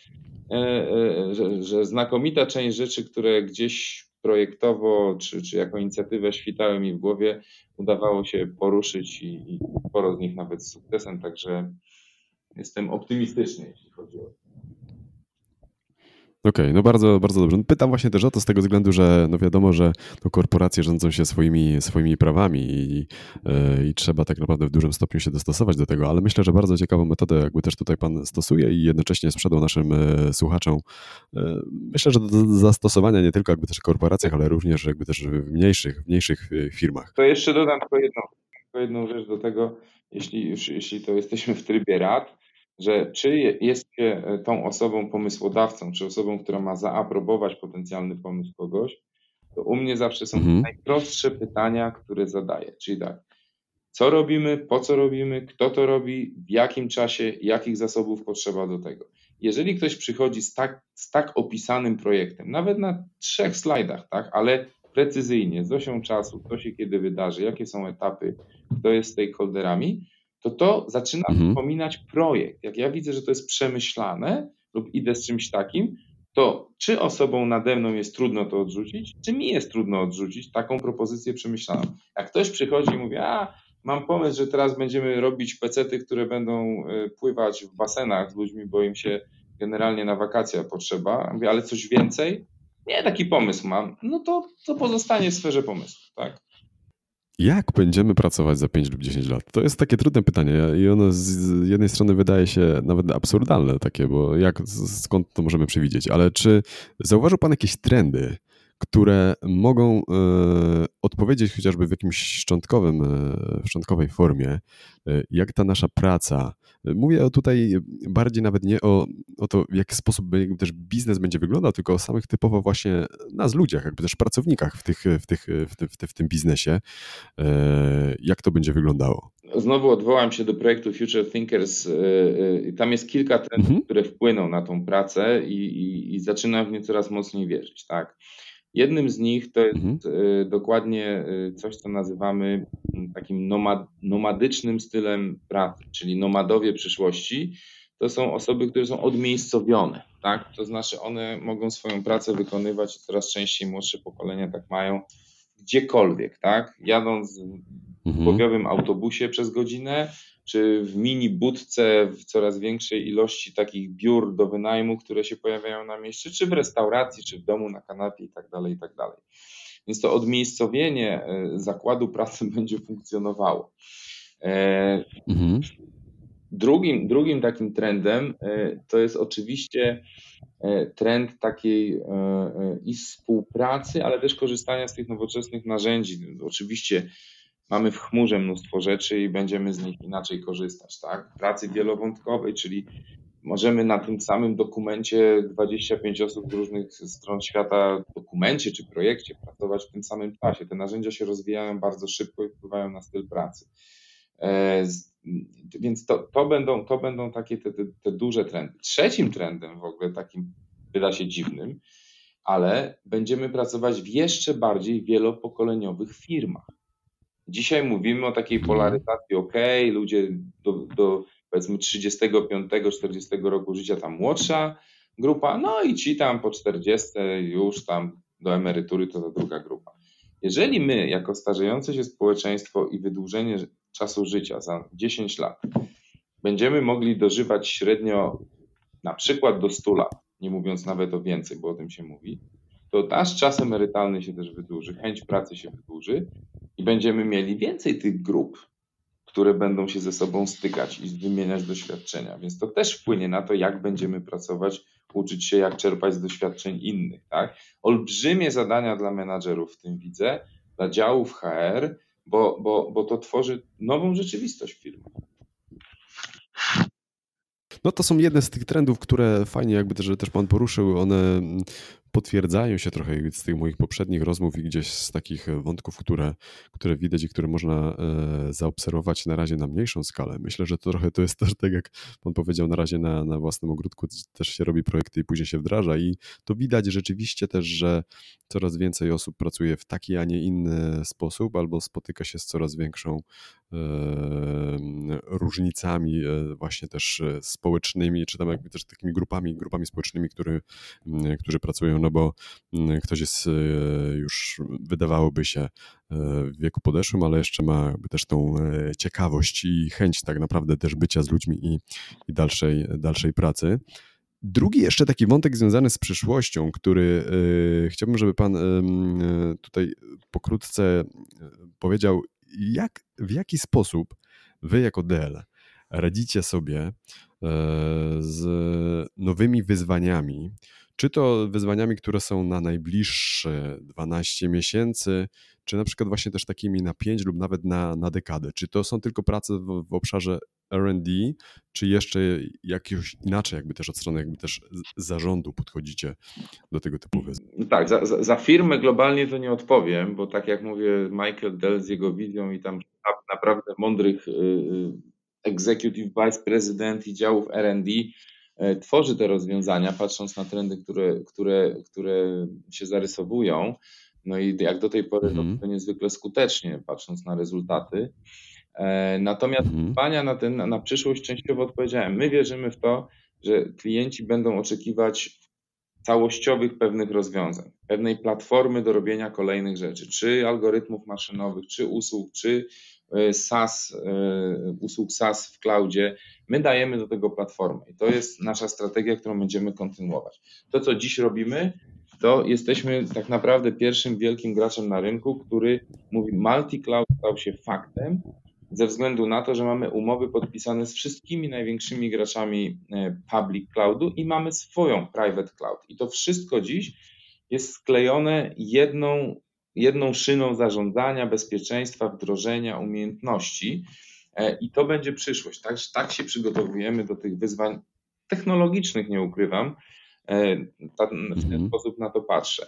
znakomita część rzeczy, które gdzieś projektowo czy jako inicjatywę świtały mi w głowie, udawało się poruszyć i sporo z nich nawet z sukcesem, także jestem optymistyczny, jeśli chodzi o to. Okej, no bardzo, bardzo dobrze. No pytam właśnie też o to z tego względu, że no wiadomo, że no korporacje rządzą się swoimi prawami i trzeba tak naprawdę w dużym stopniu się dostosować do tego, ale myślę, że bardzo ciekawą metodę jakby też tutaj pan stosuje i jednocześnie sprzedał naszym słuchaczom. Myślę, że do zastosowania nie tylko jakby też w korporacjach, ale również jakby też w mniejszych firmach. To jeszcze dodam tylko jedną rzecz do tego, jeśli to jesteśmy w trybie rad, że czy jest się tą osobą pomysłodawcą, czy osobą, która ma zaaprobować potencjalny pomysł kogoś, to u mnie zawsze są Mhm. najprostsze pytania, które zadaję. Czyli tak, co robimy, po co robimy, kto to robi, w jakim czasie, jakich zasobów potrzeba do tego. Jeżeli ktoś przychodzi z tak opisanym projektem, nawet na 3 slajdach, tak, ale precyzyjnie, z osią czasu, co się kiedy wydarzy, jakie są etapy, kto jest stakeholderami, to zaczyna przypominać projekt. Jak ja widzę, że to jest przemyślane lub idę z czymś takim, to czy osobą nade mną jest trudno to odrzucić, czy mi jest trudno odrzucić taką propozycję przemyślaną. Jak ktoś przychodzi i mówi, mam pomysł, że teraz będziemy robić pecety, które będą pływać w basenach z ludźmi, bo im się generalnie na wakacje potrzeba. Mówię, ale coś więcej? Nie, taki pomysł mam. No to pozostanie w sferze pomysłu, tak? Jak będziemy pracować za 5 lub 10 lat? To jest takie trudne pytanie i ono z jednej strony wydaje się nawet absurdalne takie, bo skąd to możemy przewidzieć? Ale czy zauważył pan jakieś trendy, które mogą odpowiedzieć chociażby w jakimś szczątkowej formie, jak ta nasza praca, mówię tutaj bardziej nawet nie o to, w jaki sposób też biznes będzie wyglądał, tylko o samych typowo właśnie nas ludziach, jakby też pracownikach w tym biznesie, jak to będzie wyglądało? Znowu odwołam się do projektu Future Thinkers. Tam jest kilka trendów, które wpłyną na tą pracę i zaczynam w nie coraz mocniej wierzyć, tak? Jednym z nich to jest dokładnie coś, co nazywamy takim nomadycznym stylem pracy, czyli nomadowie przyszłości. To są osoby, które są odmiejscowione, tak? To znaczy one mogą swoją pracę wykonywać, coraz częściej młodsze pokolenia tak mają, gdziekolwiek, tak? Jadąc w bogiowym autobusie przez godzinę, czy w mini budce w coraz większej ilości takich biur do wynajmu, które się pojawiają na mieście, czy w restauracji, czy w domu na kanapie i tak dalej, i tak dalej. Więc to odmiejscowienie zakładu pracy będzie funkcjonowało. Drugim takim trendem to jest oczywiście trend takiej i współpracy, ale też korzystania z tych nowoczesnych narzędzi. Oczywiście mamy w chmurze mnóstwo rzeczy i będziemy z nich inaczej korzystać, tak? Pracy wielowątkowej, czyli możemy na tym samym dokumencie 25 osób z różnych stron świata, dokumencie czy projekcie pracować w tym samym czasie. Te narzędzia się rozwijają bardzo szybko i wpływają na styl pracy. Więc to będą takie te duże trendy. Trzecim trendem w ogóle takim wyda się dziwnym, ale będziemy pracować w jeszcze bardziej wielopokoleniowych firmach. Dzisiaj mówimy o takiej polaryzacji, ludzie powiedzmy 35-40 roku życia ta młodsza grupa, no i ci tam po 40 już tam do emerytury to ta druga grupa. Jeżeli my, jako starzejące się społeczeństwo i wydłużenie czasu życia za 10 lat, będziemy mogli dożywać średnio na przykład do 100 lat, nie mówiąc nawet o więcej, bo o tym się mówi, to nasz czas emerytalny się też wydłuży, chęć pracy się wydłuży i będziemy mieli więcej tych grup, które będą się ze sobą stykać i wymieniać doświadczenia. Więc to też wpłynie na to, jak będziemy pracować, uczyć się, jak czerpać z doświadczeń innych. Tak? Olbrzymie zadania dla menadżerów w tym widzę, dla działów HR, bo to tworzy nową rzeczywistość firmy. No to są jedne z tych trendów, które fajnie jakby że też pan poruszył, one potwierdzają się trochę z tych moich poprzednich rozmów i gdzieś z takich wątków, które widać i które można zaobserwować na razie na mniejszą skalę. Myślę, że to trochę to jest też tak, jak pan powiedział, na razie na własnym ogródku też się robi projekty i później się wdraża i to widać rzeczywiście też, że coraz więcej osób pracuje w taki, a nie inny sposób albo spotyka się z coraz większą różnicami właśnie też społecznymi, czy tam jakby też takimi grupami społecznymi, którzy pracują, no bo ktoś jest już, wydawałoby się, w wieku podeszłym, ale jeszcze ma jakby też tą ciekawość i chęć tak naprawdę też bycia z ludźmi i dalszej pracy. Drugi jeszcze taki wątek związany z przyszłością, który chciałbym, żeby pan tutaj pokrótce powiedział, w jaki sposób wy jako DL radzicie sobie z nowymi wyzwaniami, czy to wyzwaniami, które są na najbliższe 12 miesięcy, czy na przykład właśnie też takimi na 5 lub nawet na dekadę. Czy to są tylko prace w obszarze R&D, czy jeszcze jakoś inaczej jakby też od strony jakby też zarządu podchodzicie do tego typu wyzwań? Tak, za firmę globalnie to nie odpowiem, bo tak jak mówię, Michael Dell z jego wizją i tam naprawdę mądrych executive vice president i działów R&D tworzy te rozwiązania, patrząc na trendy, które się zarysowują. No i jak do tej pory to niezwykle skutecznie, patrząc na rezultaty. Natomiast wyzwania na przyszłość częściowo odpowiedziałem. My wierzymy w to, że klienci będą oczekiwać całościowych pewnych rozwiązań, pewnej platformy do robienia kolejnych rzeczy, czy algorytmów maszynowych, czy usług, czy SaaS, usług SaaS w cloudzie. My dajemy do tego platformę i to jest nasza strategia, którą będziemy kontynuować. To, co dziś robimy, to jesteśmy tak naprawdę pierwszym wielkim graczem na rynku, który mówi, multi-cloud stał się faktem ze względu na to, że mamy umowy podpisane z wszystkimi największymi graczami public cloudu i mamy swoją private cloud. I to wszystko dziś jest sklejone jedną szyną zarządzania, bezpieczeństwa, wdrożenia, umiejętności i to będzie przyszłość. Tak się przygotowujemy do tych wyzwań technologicznych, nie ukrywam. W ten sposób na to patrzę.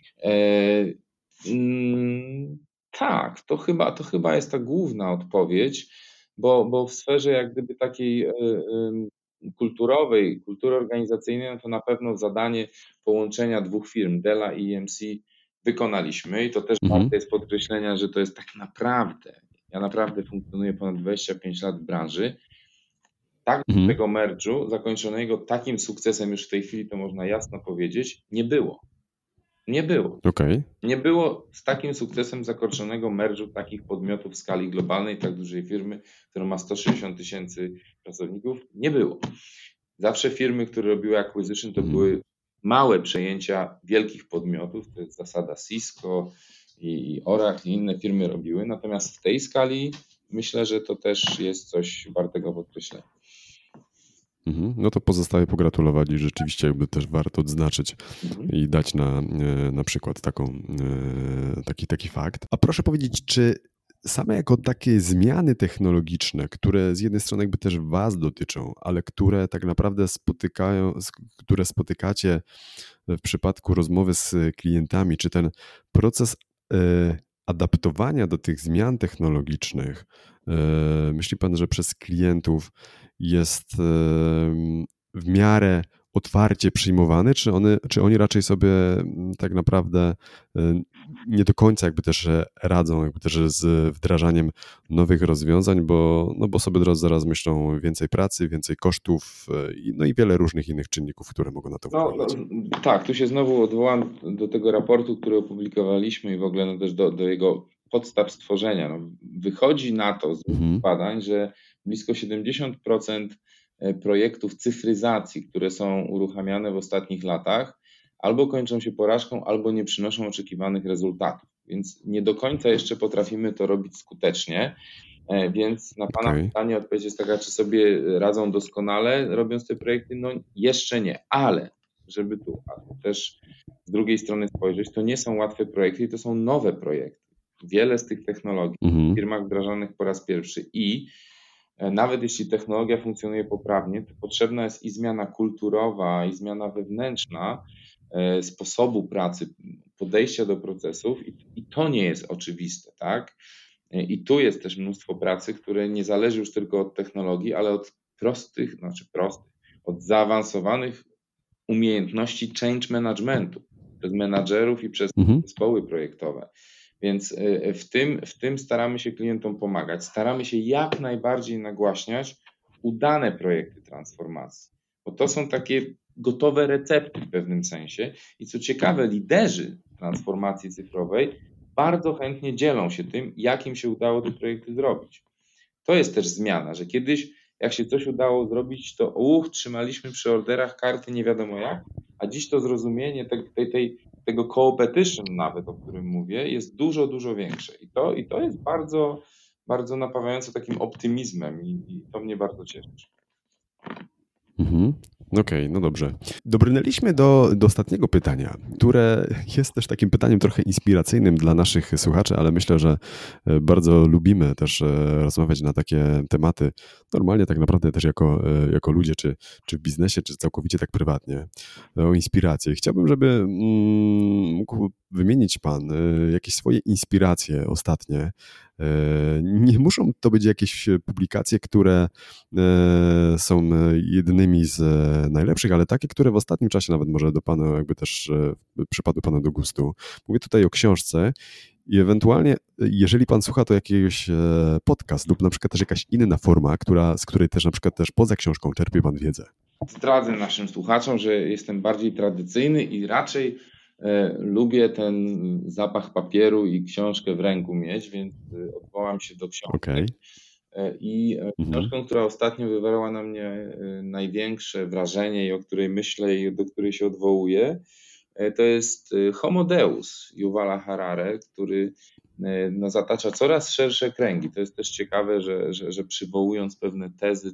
Tak, to chyba jest ta główna odpowiedź, bo w sferze jak gdyby takiej kulturowej, kultury organizacyjnej, no to na pewno zadanie połączenia dwóch firm, Della i EMC, wykonaliśmy i to też warte jest podkreślenia, że to jest tak naprawdę, ja naprawdę funkcjonuję ponad 25 lat w branży, tak tego merge'u zakończonego takim sukcesem już w tej chwili, to można jasno powiedzieć, nie było. Nie było. Okay. Nie było z takim sukcesem zakończonego merge'u takich podmiotów w skali globalnej, tak dużej firmy, która ma 160 000 pracowników. Nie było. Zawsze firmy, które robiły acquisition, to były małe przejęcia wielkich podmiotów. To jest zasada Cisco i Oracle i inne firmy robiły. Natomiast w tej skali myślę, że to też jest coś wartego podkreślenia. No to pozostaje pogratulować i rzeczywiście jakby też warto odznaczyć i dać na przykład taki fakt. A proszę powiedzieć, czy same jako takie zmiany technologiczne, które z jednej strony jakby też was dotyczą, ale które tak naprawdę które spotykacie w przypadku rozmowy z klientami, czy ten proces adaptowania do tych zmian technologicznych, myśli pan, że przez klientów jest w miarę otwarcie przyjmowane, czy oni raczej sobie tak naprawdę nie do końca jakby też radzą jakby też z wdrażaniem nowych rozwiązań, bo sobie zaraz myślą więcej pracy, więcej kosztów, no i wiele różnych innych czynników, które mogą na to wpływać. Tak, tu się znowu odwołam do tego raportu, który opublikowaliśmy i w ogóle też do jego podstaw stworzenia. Wychodzi na to z badań, że blisko 70% projektów cyfryzacji, które są uruchamiane w ostatnich latach, albo kończą się porażką, albo nie przynoszą oczekiwanych rezultatów. Więc nie do końca jeszcze potrafimy to robić skutecznie. Więc na Pana pytanie odpowiedź jest taka, czy sobie radzą doskonale robiąc te projekty? No jeszcze nie, ale żeby tu też z drugiej strony spojrzeć, to nie są łatwe projekty, to są nowe projekty. Wiele z tych technologii w firmach wdrażanych po raz pierwszy i nawet jeśli technologia funkcjonuje poprawnie, to potrzebna jest i zmiana kulturowa, i zmiana wewnętrzna sposobu pracy, podejścia do procesów i to nie jest oczywiste, tak? I tu jest też mnóstwo pracy, które nie zależy już tylko od technologii, ale od od zaawansowanych umiejętności change managementu przez menadżerów i przez zespoły projektowe. Więc w tym staramy się klientom pomagać. Staramy się jak najbardziej nagłaśniać udane projekty transformacji, bo to są takie gotowe recepty w pewnym sensie. I co ciekawe, liderzy transformacji cyfrowej bardzo chętnie dzielą się tym, jak im się udało te projekty zrobić. To jest też zmiana, że kiedyś jak się coś udało zrobić, to trzymaliśmy przy orderach karty nie wiadomo jak, a dziś to zrozumienie tego co-opetition nawet, o którym mówię, jest dużo, dużo większe. I to jest bardzo, bardzo napawiające takim optymizmem i to mnie bardzo cieszy. Okej, no dobrze. Dobrnęliśmy do ostatniego pytania, które jest też takim pytaniem trochę inspiracyjnym dla naszych słuchaczy, ale myślę, że bardzo lubimy też rozmawiać na takie tematy, normalnie tak naprawdę też jako ludzie, czy w biznesie, czy całkowicie tak prywatnie, o inspirację. Chciałbym, żeby mógł wymienić Pan jakieś swoje inspiracje ostatnie. Nie muszą to być jakieś publikacje, które są jednymi z najlepszych, ale takie, które w ostatnim czasie nawet może do Pana jakby też przypadły Panu do gustu. Mówię tutaj o książce i ewentualnie, jeżeli Pan słucha, to jakiegoś podcast lub na przykład też jakaś inna forma, z której też na przykład też poza książką czerpie Pan wiedzę. Zdradzę naszym słuchaczom, że jestem bardziej tradycyjny i raczej lubię ten zapach papieru i książkę w ręku mieć, więc odwołam się do książki. Okay. I książką, która ostatnio wywarła na mnie największe wrażenie i o której myślę i do której się odwołuję, to jest Homo Deus Yuvala Harari, który zatacza coraz szersze kręgi. To jest też ciekawe, że przywołując pewne tezy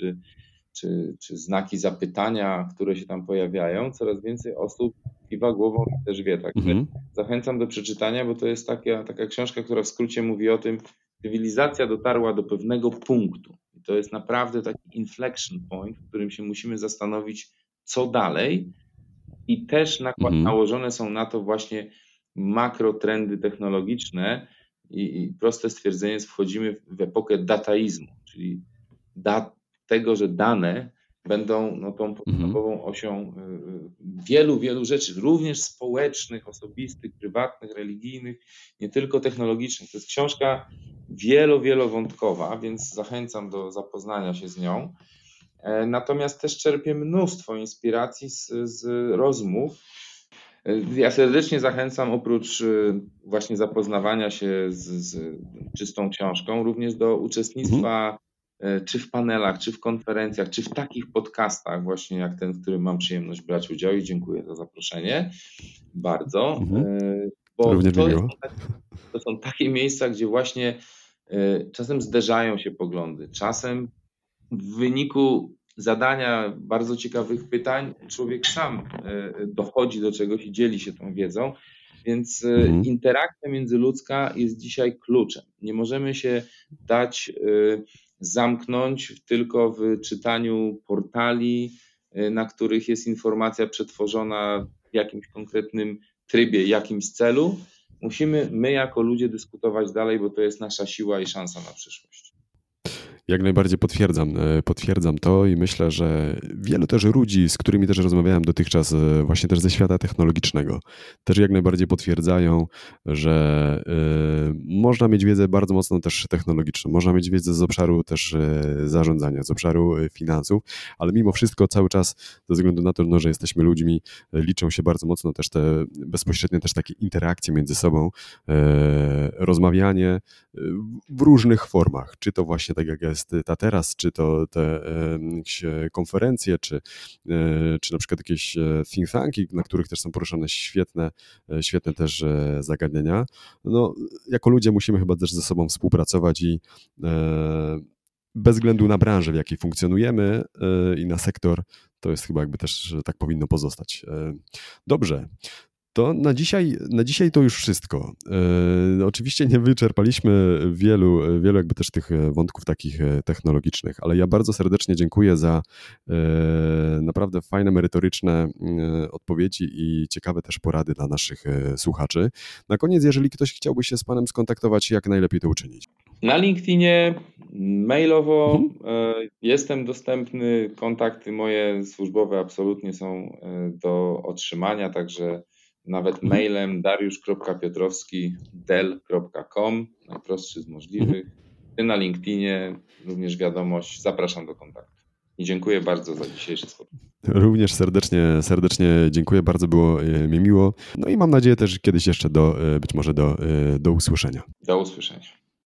czy znaki zapytania, które się tam pojawiają, coraz więcej osób kiwa głową i też wie. Także zachęcam do przeczytania, bo to jest taka książka, która w skrócie mówi o tym, cywilizacja dotarła do pewnego punktu. I to jest naprawdę taki inflection point, w którym się musimy zastanowić, co dalej. I też nałożone są na to właśnie makrotrendy technologiczne i proste stwierdzenie jest, wchodzimy w epokę dataizmu, czyli tego, że dane będą tą podstawową osią wielu, wielu rzeczy, również społecznych, osobistych, prywatnych, religijnych, nie tylko technologicznych. To jest książka wielowątkowa, więc zachęcam do zapoznania się z nią. Natomiast też czerpię mnóstwo inspiracji z rozmów. Ja serdecznie zachęcam oprócz właśnie zapoznawania się z czystą książką, również do uczestnictwa czy w panelach, czy w konferencjach, czy w takich podcastach właśnie jak ten, w którym mam przyjemność brać udział i dziękuję za zaproszenie bardzo, bo to są takie miejsca, gdzie właśnie czasem zderzają się poglądy, czasem w wyniku zadania bardzo ciekawych pytań człowiek sam dochodzi do czegoś i dzieli się tą wiedzą, więc interakcja międzyludzka jest dzisiaj kluczem. Nie możemy się dać zamknąć tylko w czytaniu portali, na których jest informacja przetworzona w jakimś konkretnym trybie, jakimś celu. Musimy my jako ludzie dyskutować dalej, bo to jest nasza siła i szansa na przyszłość. Jak najbardziej potwierdzam to i myślę, że wielu też ludzi, z którymi też rozmawiałem dotychczas właśnie też ze świata technologicznego, też jak najbardziej potwierdzają, że można mieć wiedzę bardzo mocno też technologiczną, można mieć wiedzę z obszaru też zarządzania, z obszaru finansów, ale mimo wszystko cały czas ze względu na to, że jesteśmy ludźmi, liczą się bardzo mocno też te bezpośrednie też takie interakcje między sobą, rozmawianie w różnych formach, czy to właśnie tak jak jest ta teraz, czy to te jakieś konferencje, czy na przykład jakieś think tanki, na których też są poruszane świetne też zagadnienia. No, jako ludzie musimy chyba też ze sobą współpracować i bez względu na branżę, w jakiej funkcjonujemy i na sektor, to jest chyba jakby też tak powinno pozostać. Dobrze. To na dzisiaj to już wszystko. Oczywiście nie wyczerpaliśmy wielu jakby też tych wątków takich technologicznych, ale ja bardzo serdecznie dziękuję za naprawdę fajne, merytoryczne odpowiedzi i ciekawe też porady dla naszych słuchaczy. Na koniec, jeżeli ktoś chciałby się z Panem skontaktować, jak najlepiej to uczynić? Na LinkedInie, mailowo jestem dostępny, kontakty moje służbowe absolutnie są do otrzymania, także nawet mailem dariusz.piotrowski@dell.com, najprostszy z możliwych. Ty na LinkedInie również wiadomość, zapraszam do kontaktu. I dziękuję bardzo za dzisiejsze spotkanie. Również serdecznie dziękuję, bardzo było mi miło. No i mam nadzieję też kiedyś jeszcze być może do usłyszenia. Do usłyszenia.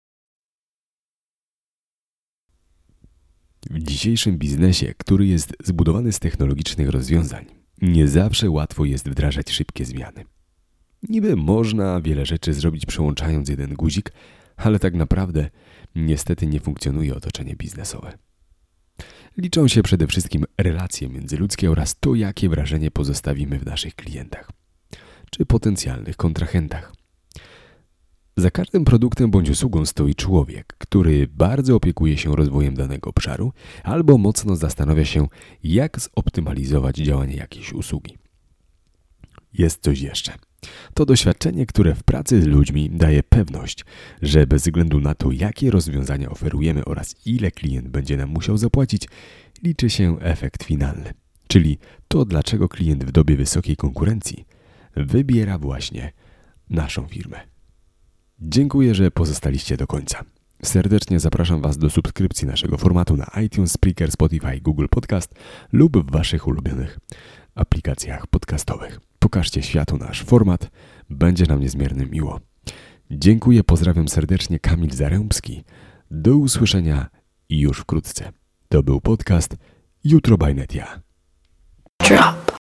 W dzisiejszym biznesie, który jest zbudowany z technologicznych rozwiązań, nie zawsze łatwo jest wdrażać szybkie zmiany. Niby można wiele rzeczy zrobić przełączając jeden guzik, ale tak naprawdę niestety nie funkcjonuje otoczenie biznesowe. Liczą się przede wszystkim relacje międzyludzkie oraz to, jakie wrażenie pozostawimy w naszych klientach czy potencjalnych kontrahentach. Za każdym produktem bądź usługą stoi człowiek, który bardzo opiekuje się rozwojem danego obszaru albo mocno zastanawia się, jak zoptymalizować działanie jakiejś usługi. Jest coś jeszcze. To doświadczenie, które w pracy z ludźmi daje pewność, że bez względu na to, jakie rozwiązania oferujemy oraz ile klient będzie nam musiał zapłacić, liczy się efekt finalny, czyli to, dlaczego klient w dobie wysokiej konkurencji wybiera właśnie naszą firmę. Dziękuję, że pozostaliście do końca. Serdecznie zapraszam Was do subskrypcji naszego formatu na iTunes, Spreaker, Spotify, Google Podcast lub w Waszych ulubionych aplikacjach podcastowych. Pokażcie światu nasz format, będzie nam niezmiernie miło. Dziękuję, pozdrawiam serdecznie, Kamil Zarębski. Do usłyszenia już wkrótce. To był podcast Jutro by Netia. Drop.